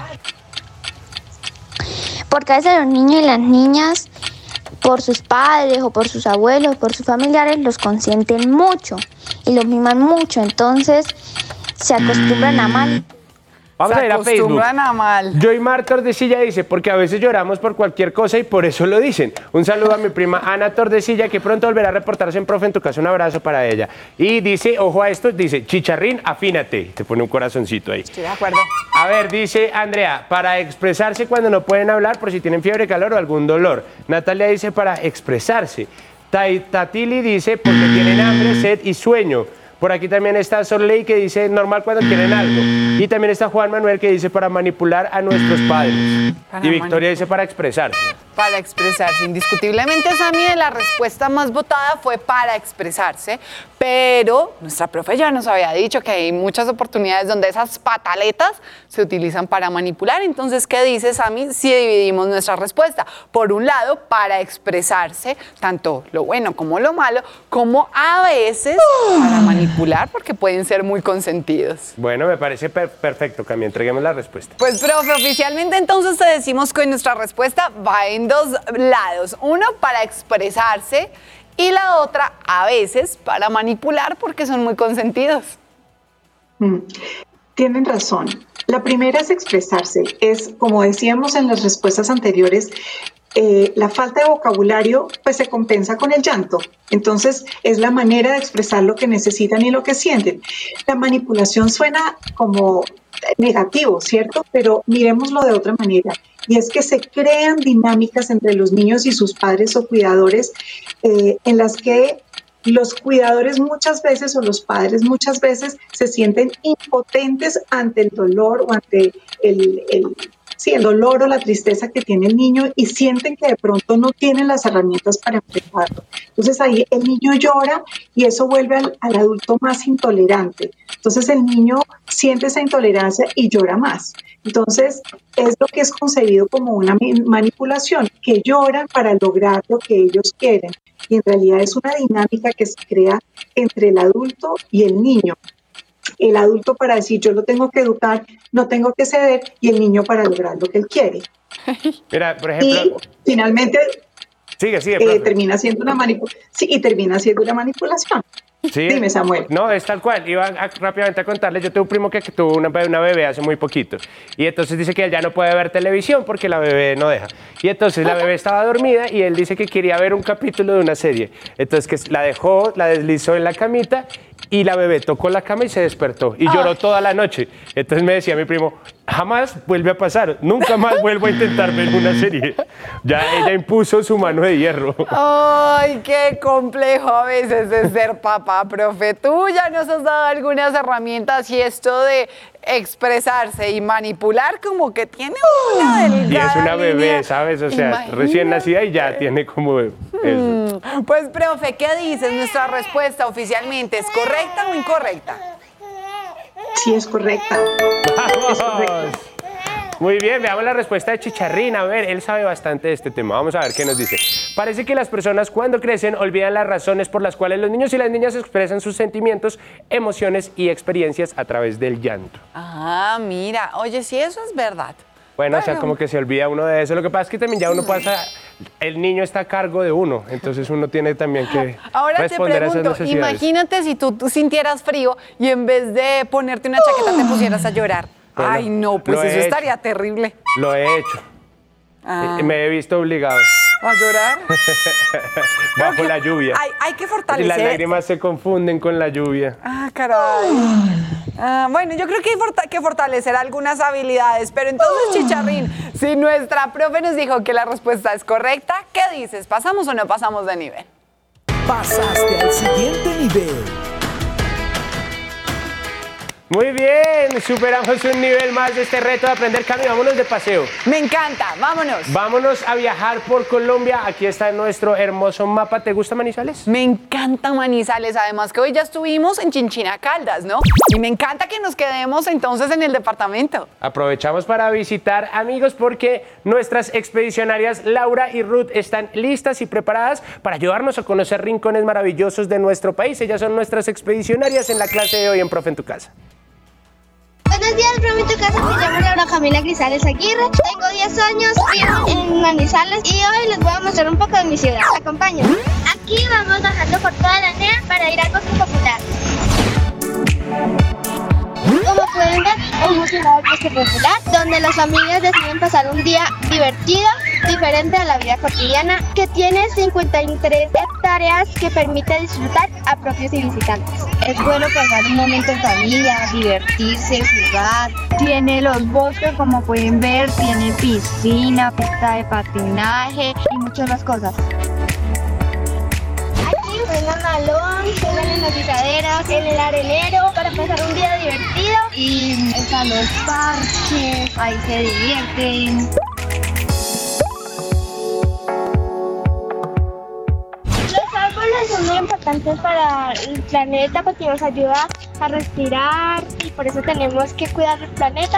Porque a veces los niños y las niñas, por sus padres o por sus abuelos, por sus familiares, los consienten mucho y los miman mucho, entonces se acostumbran a mal. Vamos a ir a Facebook. A mal. Joymar Tordesilla dice, porque a veces lloramos por cualquier cosa y por eso lo dicen. Un saludo a mi prima Ana Tordesilla, que pronto volverá a reportarse en Profe en tu casa. Un abrazo para ella. Y dice, ojo a esto, dice, Chicharrín, afínate. Te pone un corazoncito ahí. Estoy de acuerdo. A ver, dice Andrea, para expresarse cuando no pueden hablar por si tienen fiebre, calor o algún dolor. Natalia dice, para expresarse. Tatili dice, porque tienen hambre, sed y sueño. Por aquí también está Sorley, que dice normal cuando quieren algo. Y también está Juan Manuel, que dice para manipular a nuestros padres. Y Victoria dice para expresarse. Para expresarse. Indiscutiblemente, Sammy, la respuesta más votada fue para expresarse, pero nuestra profe ya nos había dicho que hay muchas oportunidades donde esas pataletas se utilizan para manipular. Entonces, ¿qué dice Sammy si dividimos nuestra respuesta? Por un lado, para expresarse, tanto lo bueno como lo malo, como a veces para manipular, porque pueden ser muy consentidos. Bueno, me parece perfecto, Cami, entreguemos la respuesta. Pues, profe, oficialmente entonces te decimos que nuestra respuesta va en dos lados. Uno, para expresarse, y la otra, a veces, para manipular, porque son muy consentidos. Tienen razón. La primera es expresarse. Es, como decíamos en las respuestas anteriores, la falta de vocabulario pues se compensa con el llanto. Entonces es la manera de expresar lo que necesitan y lo que sienten. La manipulación suena como negativo, ¿cierto? Pero miremoslo de otra manera. Y es que se crean dinámicas entre los niños y sus padres o cuidadores en las que los cuidadores muchas veces o los padres muchas veces se sienten impotentes ante el dolor o ante el dolor o la tristeza que tiene el niño y sienten que de pronto no tienen las herramientas para enfrentarlo. Entonces ahí el niño llora y eso vuelve al adulto más intolerante. Entonces el niño siente esa intolerancia y llora más. Entonces es lo que es concebido como una manipulación, que lloran para lograr lo que ellos quieren. Y en realidad es una dinámica que se crea entre el adulto y el niño. El adulto para decir yo lo tengo que educar, no tengo que ceder, y el niño para lograr lo que él quiere. Mira, por ejemplo... Y finalmente termina siendo una manipulación. Sí, y termina siendo una manipulación. Sí. Dime, Samuel. No, es tal cual. Iba rápidamente a contarles. Yo tengo un primo que tuvo una bebé hace muy poquito. Y entonces dice que él ya no puede ver televisión porque la bebé no deja. Y entonces la bebé estaba dormida y él dice que quería ver un capítulo de una serie. Entonces que la dejó, la deslizó en la camita y la bebé tocó la cama y se despertó. Y lloró toda la noche. Entonces me decía mi primo, jamás vuelve a pasar. Nunca más vuelvo a intentar ver una serie. Ya ella impuso su mano de hierro. ¡Ay, qué complejo a veces es ser papá, profe! Tú ya nos has dado algunas herramientas y esto de expresarse y manipular como que tiene una delgada Y es una bebé, línea. ¿sabes? O sea, recién nacida y ya tiene como eso. Pues, profe, ¿qué dices? Nuestra respuesta oficialmente, ¿es correcta o incorrecta? Sí, es correcta. ¡Vamos! Es correcta. Muy bien, veamos la respuesta de Chicharrín. A ver, él sabe bastante de este tema. Vamos a ver qué nos dice. Parece que las personas cuando crecen olvidan las razones por las cuales los niños y las niñas expresan sus sentimientos, emociones y experiencias a través del llanto. Ah, mira, oye, sí, eso es verdad. Bueno, o sea, como que se olvida uno de eso. Lo que pasa es que también ya uno pasa, el niño está a cargo de uno, entonces uno tiene también que Ahora responder te a esas pregunto, necesidades. imagínate si tú sintieras frío y en vez de ponerte una chaqueta te pusieras a llorar. Bueno, Ay, no, pues lo he eso hecho. estaría terrible. Lo he hecho. Me he visto obligado. ¿A llorar? Bajo la lluvia. Hay que Y fortalecer. las lágrimas se confunden con la lluvia. Ah, caray. Bueno, yo creo que hay que fortalecer algunas habilidades, pero entonces, Chicharrín, si nuestra profe nos dijo que la respuesta es correcta, ¿qué dices? ¿Pasamos o no pasamos de nivel? Pasaste al siguiente nivel. Muy bien, superamos un nivel más de este reto de aprender cambio. Vámonos de paseo. Me encanta, vámonos. Vámonos a viajar por Colombia. Aquí está nuestro hermoso mapa. ¿Te gusta Manizales? Me encanta Manizales, además que hoy ya estuvimos en Chinchina Caldas, ¿no? Y me encanta que nos quedemos entonces en el departamento. Aprovechamos para visitar, amigos, porque nuestras expedicionarias Laura y Ruth están listas y preparadas para ayudarnos a conocer rincones maravillosos de nuestro país. Ellas son nuestras expedicionarias en la clase de hoy en Profe en tu Casa. Buenos días, profe, en tu casa. Me llamo Laura Camila Grisales Aguirre. Tengo 10 años, vivo en Manizales y hoy les voy a mostrar un poco de mi ciudad. Acompáñenme. Aquí vamos bajando por toda la NEA para ir al Bosque Popular. Como pueden ver, hemos llegado al Bosque Popular, donde las familias deciden pasar un día divertido, diferente a la vida cotidiana, que tiene 53 hectáreas que permite disfrutar a propios y visitantes. Es bueno pasar un momento en familia, divertirse, jugar. Tiene los bosques, como pueden ver, tiene piscina, pista de patinaje y muchas más cosas. Aquí juegan balón, juegan en las pisaderas, en el arenero, para pasar un día divertido. Y están los parques, ahí se divierten. importantes para el planeta porque nos ayuda a respirar y por eso tenemos que cuidar el planeta.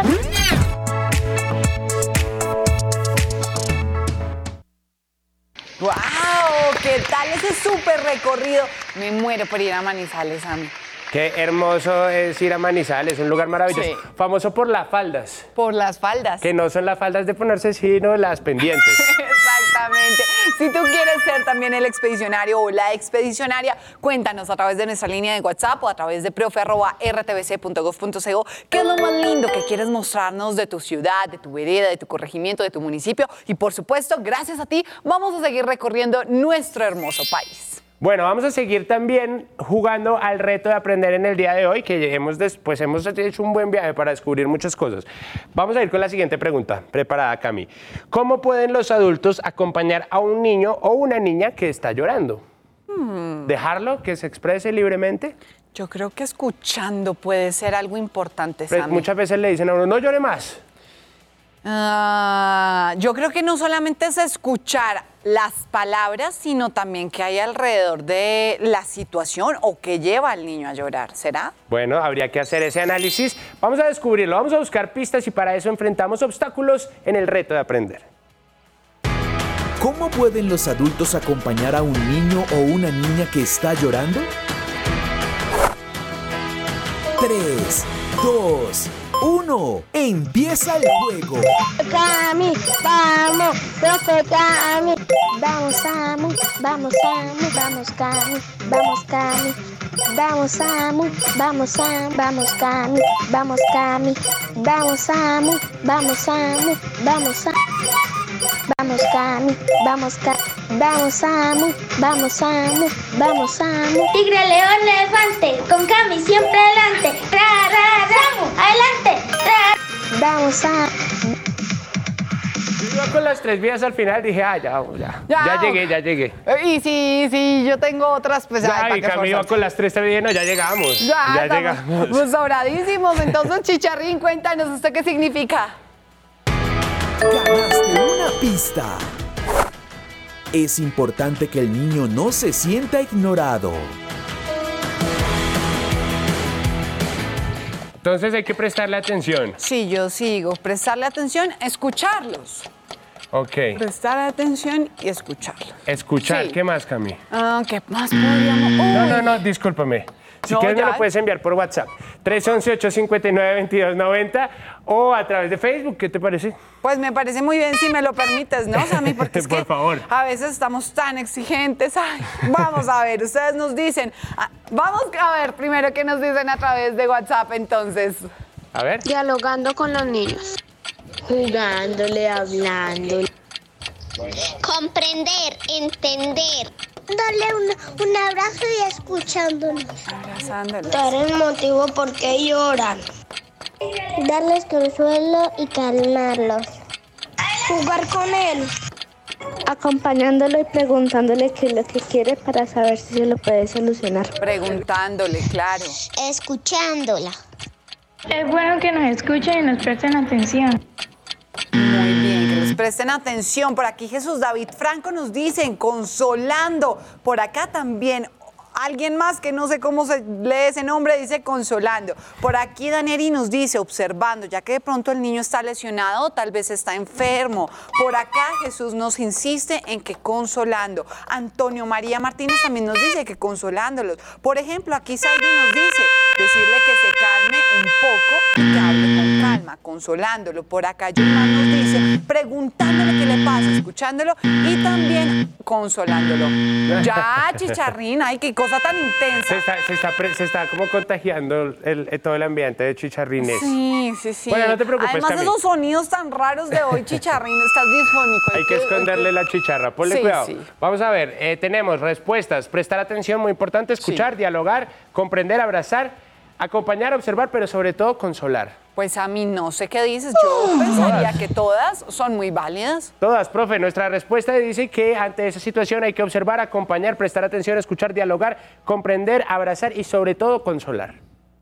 ¡Wow! ¿Qué tal ese súper recorrido? Me muero por ir a Manizales, a mí. Qué hermoso es ir a Manizales, un lugar maravilloso. Sí. Famoso por las faldas. Por las faldas. Que no son las faldas de ponerse, sino las pendientes. Exactamente. Si tú quieres ser también el expedicionario o la expedicionaria, cuéntanos a través de nuestra línea de WhatsApp o a través de profe@rtbc.gov.co qué es lo más lindo que quieres mostrarnos de tu ciudad, de tu vereda, de tu corregimiento, de tu municipio. Y por supuesto, gracias a ti, vamos a seguir recorriendo nuestro hermoso país. Bueno, vamos a seguir también jugando al reto de aprender en el día de hoy, que hemos hecho un buen viaje para descubrir muchas cosas. Vamos a ir con la siguiente pregunta, preparada, Cami. ¿Cómo pueden los adultos acompañar a un niño o una niña que está llorando? ¿Dejarlo que se exprese libremente? Yo creo que escuchando puede ser algo importante, Sammy. Muchas veces le dicen a uno, no llore más. Yo creo que no solamente es escuchar las palabras, sino también qué hay alrededor de la situación o qué lleva al niño a llorar, ¿será? Bueno, habría que hacer ese análisis. Vamos a descubrirlo, vamos a buscar pistas y para eso enfrentamos obstáculos en el reto de aprender. ¿Cómo pueden los adultos acompañar a un niño o una niña que está llorando? 3, 2, 1. ¡Empieza el juego! Cami, vamos, profe Cami. Vamos, Samu, vamos, Samu, vamos, Cami, vamos, Cami. Vamos, Samu, vamos, Samu, vamos, Cami, vamos, Cami. Vamos, Samu, vamos, Samu, vamos, Samu. Vamos, Cami, vamos, Cami. Vamos, Samu, vamos, Samu, vamos, Samu. Tigre, león, elefante, con Cami siempre adelante. Ra, ra, Samu, adelante. Ra. Vamos, Samu. Yo con las 3 vías al final dije, ya llegué. Y si yo tengo otras, pues y Cami iba con las 3 también, ya llegamos. Ya llegamos. Pues sobradísimos. Entonces, Chicharrín, cuéntanos, ¿usted qué significa? Ganaste una pista. Es importante que el niño no se sienta ignorado. Entonces hay que prestarle atención. Sí, yo sigo. Prestarle atención, escucharlos. Ok. Prestar atención y escucharlos. Escuchar, Sí. ¿Qué más, Cami? ¿Qué más podríamos? No, discúlpame. Si quieres me lo puedes enviar por WhatsApp. 311-859-2290 o a través de Facebook, ¿qué te parece? Pues me parece muy bien si me lo permites, ¿no, Sammy? Porque es Por que favor. a veces estamos tan exigentes. Ay, vamos a ver, ustedes nos dicen. Vamos a ver primero qué nos dicen a través de WhatsApp, entonces. A ver. Dialogando con los niños. Jugándole, hablando. Comprender, entender. Darle un abrazo y escuchándonos. Abrazándolos. Dar el motivo por qué lloran. Darles consuelo y calmarlos. Jugar con él. Acompañándolo y preguntándole qué es lo que quiere para saber si se lo puede solucionar. Preguntándole, claro. Escuchándola. Es bueno que nos escuchen y nos presten atención. Muy bien, que les presten atención. Por aquí Jesús David Franco nos dicen consolando. Por acá también alguien más que no sé cómo se lee ese nombre dice consolando. Por aquí Danieli nos dice observando, ya que de pronto el niño está lesionado o tal vez está enfermo. Por acá Jesús nos insiste en que consolando. Antonio María Martínez también nos dice que consolándolos. Por ejemplo, aquí Saidi nos dice decirle que se calme un poco y que hable con calma, consolándolo. Por acá Yulman nos dice preguntándole qué le pasa, escuchándolo y también consolándolo. Ya, Chicharrín, ay, qué cosa tan intensa. Se está como contagiando todo el ambiente de chicharrines. Sí. Bueno, no te preocupes, Además de Cami. esos sonidos tan raros de hoy, Chicharrín, estás disfónico. Hay que esconderle la chicharra, ponle Sí, cuidado. sí. Vamos a ver, tenemos respuestas, prestar atención, muy importante, escuchar, dialogar, comprender, abrazar, acompañar, observar, pero sobre todo consolar. Pues a mí no sé qué dices, yo pensaría que todas son muy válidas. Todas, profe, nuestra respuesta dice que ante esa situación hay que observar, acompañar, prestar atención, escuchar, dialogar, comprender, abrazar y sobre todo consolar.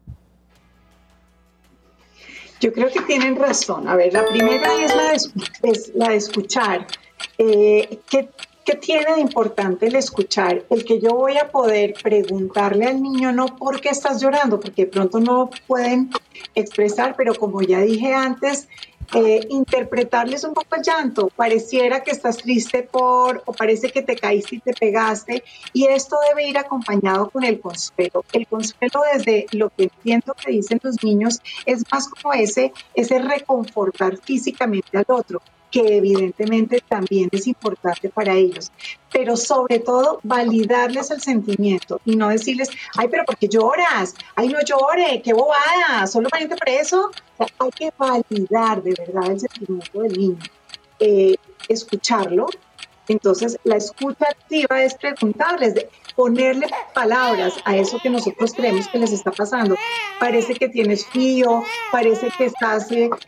Yo creo que tienen razón. A ver, la primera es la de escuchar. ¿Qué ¿Qué tiene de importante el escuchar? El que yo voy a poder preguntarle al niño no por qué estás llorando, porque de pronto no pueden expresar, pero como ya dije antes, interpretarles un poco el llanto. Pareciera que estás triste o parece que te caíste y te pegaste, y esto debe ir acompañado con el consuelo. El consuelo, desde lo que entiendo que dicen los niños, es más como ese reconfortar físicamente al otro, que evidentemente también es importante para ellos, pero sobre todo validarles el sentimiento y no decirles, ay, pero ¿por qué lloras? Ay, no llore, qué bobada, solamente por eso. O sea, hay que validar de verdad el sentimiento del niño, escucharlo. Entonces, la escucha activa es preguntarles, ponerle palabras a eso que nosotros creemos que les está pasando. Parece que tienes frío, parece que estás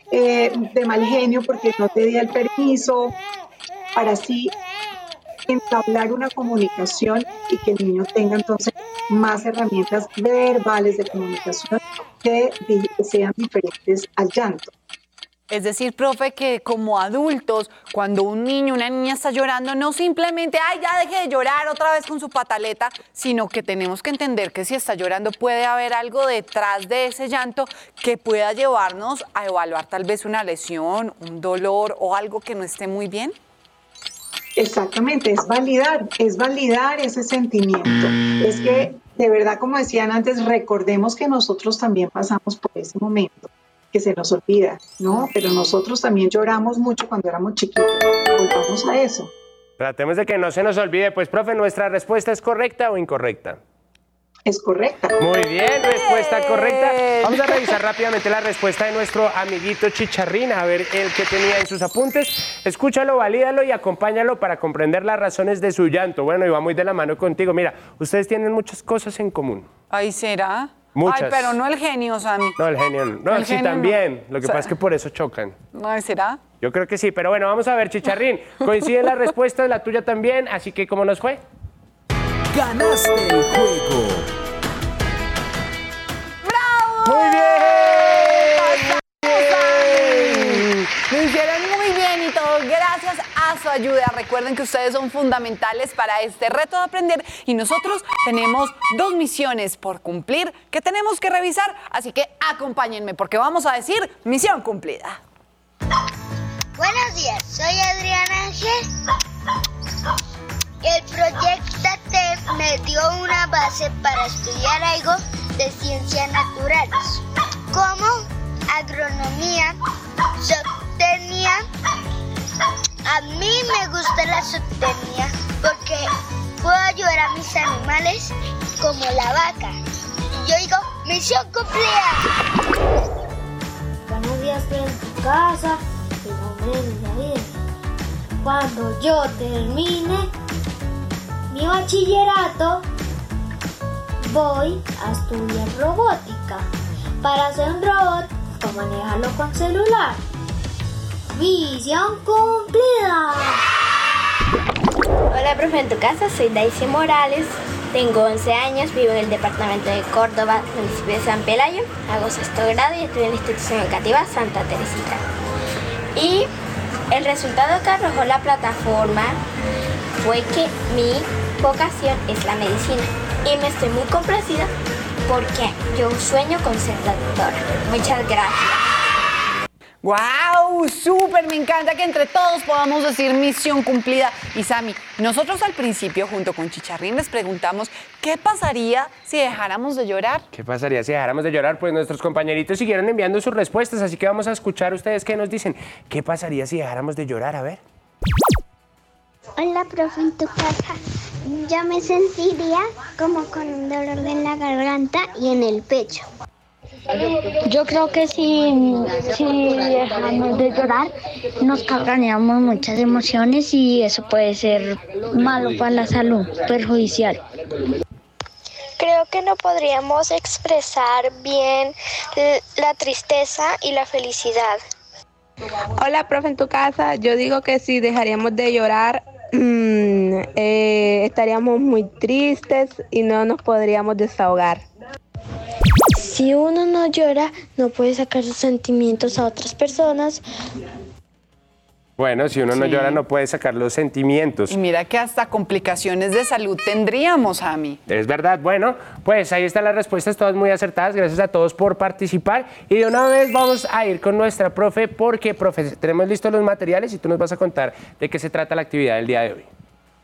de mal genio porque no te di el permiso, para así entablar una comunicación y que el niño tenga entonces más herramientas verbales de comunicación que sean diferentes al llanto. Es decir, profe, que como adultos, cuando un niño, una niña está llorando, no simplemente, ay, ya deje de llorar otra vez con su pataleta, sino que tenemos que entender que si está llorando puede haber algo detrás de ese llanto que pueda llevarnos a evaluar tal vez una lesión, un dolor o algo que no esté muy bien. Exactamente, es validar ese sentimiento. Es que, de verdad, como decían antes, recordemos que nosotros también pasamos por ese momento, que se nos olvida, ¿no? Pero nosotros también lloramos mucho cuando éramos chiquitos. Volvamos a eso. Tratemos de que no se nos olvide. Pues, profe, ¿nuestra respuesta es correcta o incorrecta? Es correcta. Muy bien, respuesta correcta. Vamos a revisar rápidamente la respuesta de nuestro amiguito Chicharrín, a ver el que tenía en sus apuntes. Escúchalo, valídalo y acompáñalo para comprender las razones de su llanto. Bueno, y va muy de la mano contigo. Mira, ustedes tienen muchas cosas en común. Ay, ¿será? Muchas. Ay, pero no el genio, Sammy. No, el genio no. No, sí, también. Lo que pasa es que por eso chocan. Ay, ¿será? Yo creo que sí, pero bueno, vamos a ver, Chicharrín. Coinciden las respuestas, la tuya también, así que ¿cómo nos fue? ¡Ganaste el juego! ¡Bravo! ¡Muy bien! Lo hicieron muy bien y todo gracias a su ayuda. Recuerden que ustedes son fundamentales para este reto de aprender y nosotros tenemos 2 misiones por cumplir que tenemos que revisar, así que acompáñenme porque vamos a decir misión cumplida. Buenos días, soy Adriana Ángel. El proyecto TEP me dio una base para estudiar algo de ciencias naturales, como agronomía, zootecnia. A mí me gusta la zootecnia porque puedo ayudar a mis animales como la vaca. Y yo digo, misión cumplida. Buenos días, estoy en tu casa. Mi nombre es David. Cuando yo termine mi bachillerato, voy a estudiar robótica para hacer un robot o manejarlo con celular. ¡Misión cumplida! Hola, profe, en tu casa, soy Daisy Morales, tengo 11 años, vivo en el departamento de Córdoba, municipio de San Pelayo, hago 6º grado y estudio en la institución educativa Santa Teresita. Y el resultado que arrojó la plataforma fue que mi vocación es la medicina y me estoy muy complacida porque yo sueño con ser doctora. Muchas gracias. ¡Wow! ¡Súper! Me encanta que entre todos podamos decir misión cumplida. Y Sammy, nosotros al principio, junto con Chicharrín, les preguntamos ¿qué pasaría si dejáramos de llorar? ¿Qué pasaría si dejáramos de llorar? Pues nuestros compañeritos siguieron enviando sus respuestas, así que vamos a escuchar ustedes qué nos dicen. ¿Qué pasaría si dejáramos de llorar? A ver. Hola, profe, en tu casa. Yo me sentiría como con un dolor en la garganta y en el pecho. Yo creo que si dejamos de llorar, nos cargaríamos muchas emociones y eso puede ser malo para la salud, perjudicial. Creo que no podríamos expresar bien la tristeza y la felicidad. Hola, profe, en tu casa. Yo digo que si dejaríamos de llorar, estaríamos muy tristes y no nos podríamos desahogar. Si uno no llora, no puede sacar sus sentimientos a otras personas Bueno, si uno no llora no puede sacar los sentimientos. Y mira que hasta complicaciones de salud tendríamos, Ami. Es verdad. Bueno, pues ahí están las respuestas, todas muy acertadas. Gracias a todos por participar. Y de una vez vamos a ir con nuestra profe, porque, profe, tenemos listos los materiales y tú nos vas a contar de qué se trata la actividad del día de hoy.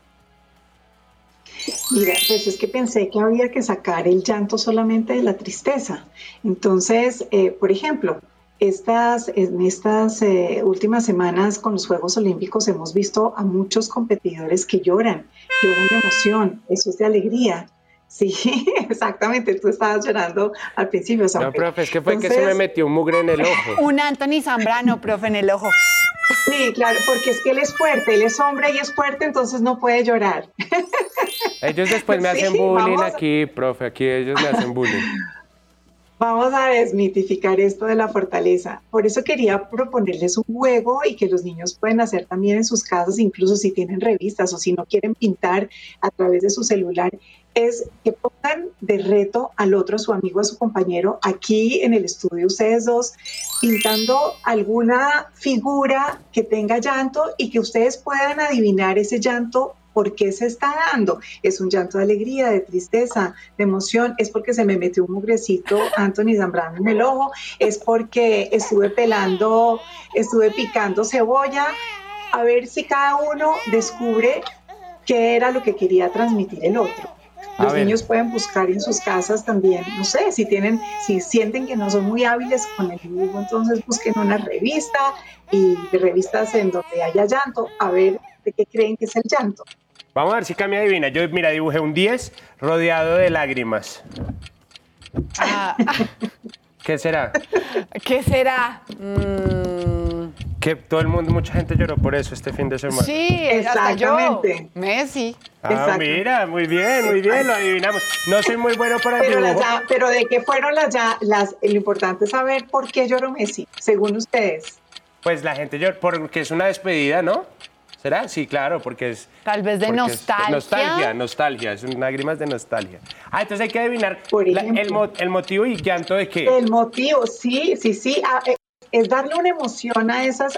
Mira, pues es que pensé que había que sacar el llanto solamente de la tristeza. Entonces, por ejemplo, en estas últimas semanas con los Juegos Olímpicos hemos visto a muchos competidores que lloran de emoción, eso es de alegría. Sí, exactamente, tú estabas llorando al principio, Samuel. No, profe, es que fue que se me metió un mugre en el ojo. Un Anthony Zambrano, profe, en el ojo. Sí, claro, porque es que él es fuerte, él es hombre y es fuerte, entonces no puede llorar. Ellos después me hacen bullying aquí, profe, aquí ellos me hacen bullying. Vamos a desmitificar esto de la fortaleza. Por eso quería proponerles un juego y que los niños pueden hacer también en sus casas, incluso si tienen revistas o si no quieren pintar a través de su celular, es que pongan de reto al otro, a su amigo, a su compañero, aquí en el estudio, ustedes dos, pintando alguna figura que tenga llanto y que ustedes puedan adivinar ese llanto. ¿Por qué se está dando? ¿Es un llanto de alegría, de tristeza, de emoción? ¿Es porque se me metió un mugrecito Anthony Zambrano en el ojo? ¿Es porque estuve picando cebolla? A ver si cada uno descubre qué era lo que quería transmitir el otro. Los niños pueden buscar en sus casas también, no sé, si sienten que no son muy hábiles con el dibujo, entonces busquen una revista y de revistas en donde haya llanto, a ver de qué creen que es el llanto. Vamos a ver si Cami adivina. Yo, mira, dibujé un 10 rodeado de lágrimas. ¿Qué será? ¿Qué será? Que todo el mundo, mucha gente lloró por eso este fin de semana. Sí, exactamente. Hasta yo. Messi. Mira, muy bien, lo adivinamos. No soy muy bueno para el dibujo. Pero ¿de qué fueron lo importante es saber por qué lloró Messi, según ustedes? Pues la gente lloró porque es una despedida, ¿no? ¿Será? Sí, claro, porque es... Tal vez de nostalgia. Nostalgia, son lágrimas de nostalgia. Entonces hay que adivinar el motivo y llanto de qué. El motivo, sí. Es darle una emoción a esas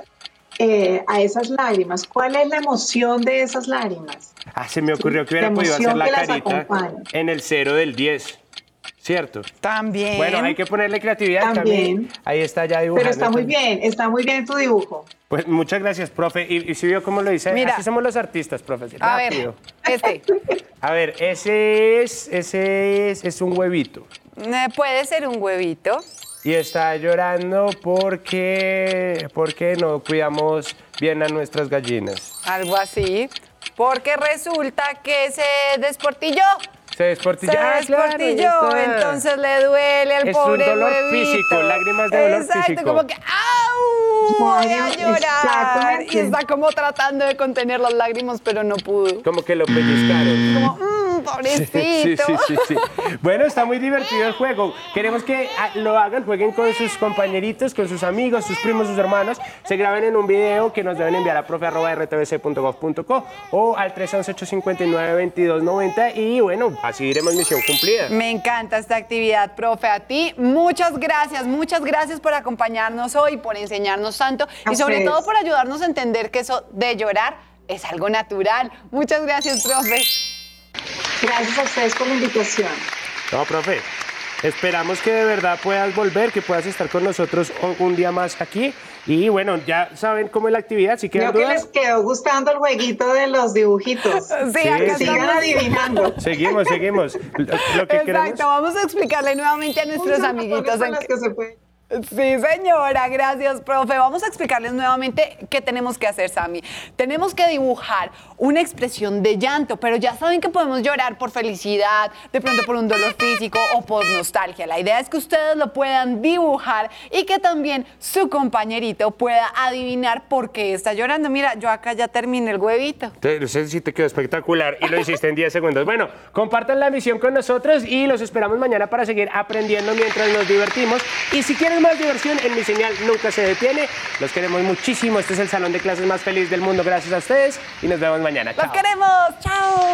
lágrimas. ¿Cuál es la emoción de esas lágrimas? Se me ocurrió que hubiera podido hacer la carita en el 0 del 10. ¿Cierto? También. Bueno, hay que ponerle creatividad también. Ahí está ya dibujando. Pero está muy bien tu dibujo. Pues muchas gracias, profe. ¿Y si vio cómo lo dice? Mira, así somos los artistas, profe. Rápido. A ver, ese es un huevito. Puede ser un huevito. Y está llorando porque no cuidamos bien a nuestras gallinas. Algo así. Porque resulta que se desportilló. Se desportilló, claro, entonces le duele al pobre huevito. Es un dolor físico, lágrimas de dolor físico. Exacto, como que ¡au! Voy a llorar. Y está como tratando de contener las lágrimas, pero no pudo. Como que lo pellizcaron. Como, pobrecito. Sí. Bueno, está muy divertido el juego. Queremos que lo hagan, jueguen con sus compañeritos, con sus amigos, sus primos, sus hermanos. Se graben en un video que nos deben enviar a profe@rtvc.gov.co o al 311-859-2290 y bueno, así diremos misión cumplida. Me encanta esta actividad, profe. A ti, muchas gracias por acompañarnos hoy, por enseñarnos tanto y sobre todo por ayudarnos a entender que eso de llorar es algo natural. Muchas gracias, profe. Gracias a ustedes por la invitación. No, profe, esperamos que de verdad puedas volver, que puedas estar con nosotros un día más aquí. Y bueno, ya saben cómo es la actividad, si quedan dudas. Que les quedó gustando el jueguito de los dibujitos. Sí, acá sigan adivinando. Seguimos. Lo que queremos... Vamos a explicarle nuevamente a nuestros amiguitos. Sí, señora, gracias, profe. Vamos a explicarles nuevamente qué tenemos que hacer, Sammy. Tenemos que dibujar una expresión de llanto, pero ya saben que podemos llorar por felicidad, de pronto por un dolor físico o por nostalgia. La idea es que ustedes lo puedan dibujar y que también su compañerito pueda adivinar por qué está llorando. Mira, yo acá ya terminé el huevito. Sí, te quedó espectacular y lo hiciste en 10 segundos. Bueno, compartan la misión con nosotros y los esperamos mañana para seguir aprendiendo mientras nos divertimos. Y si quieren más diversión, en Mi Señal nunca se detiene. Los queremos muchísimo. Este es el salón de clases más feliz del mundo. Gracias a ustedes y nos vemos mañana. Chao. ¡Los queremos! ¡Chao!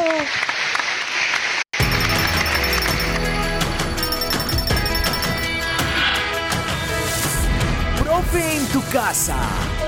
Profe en tu casa.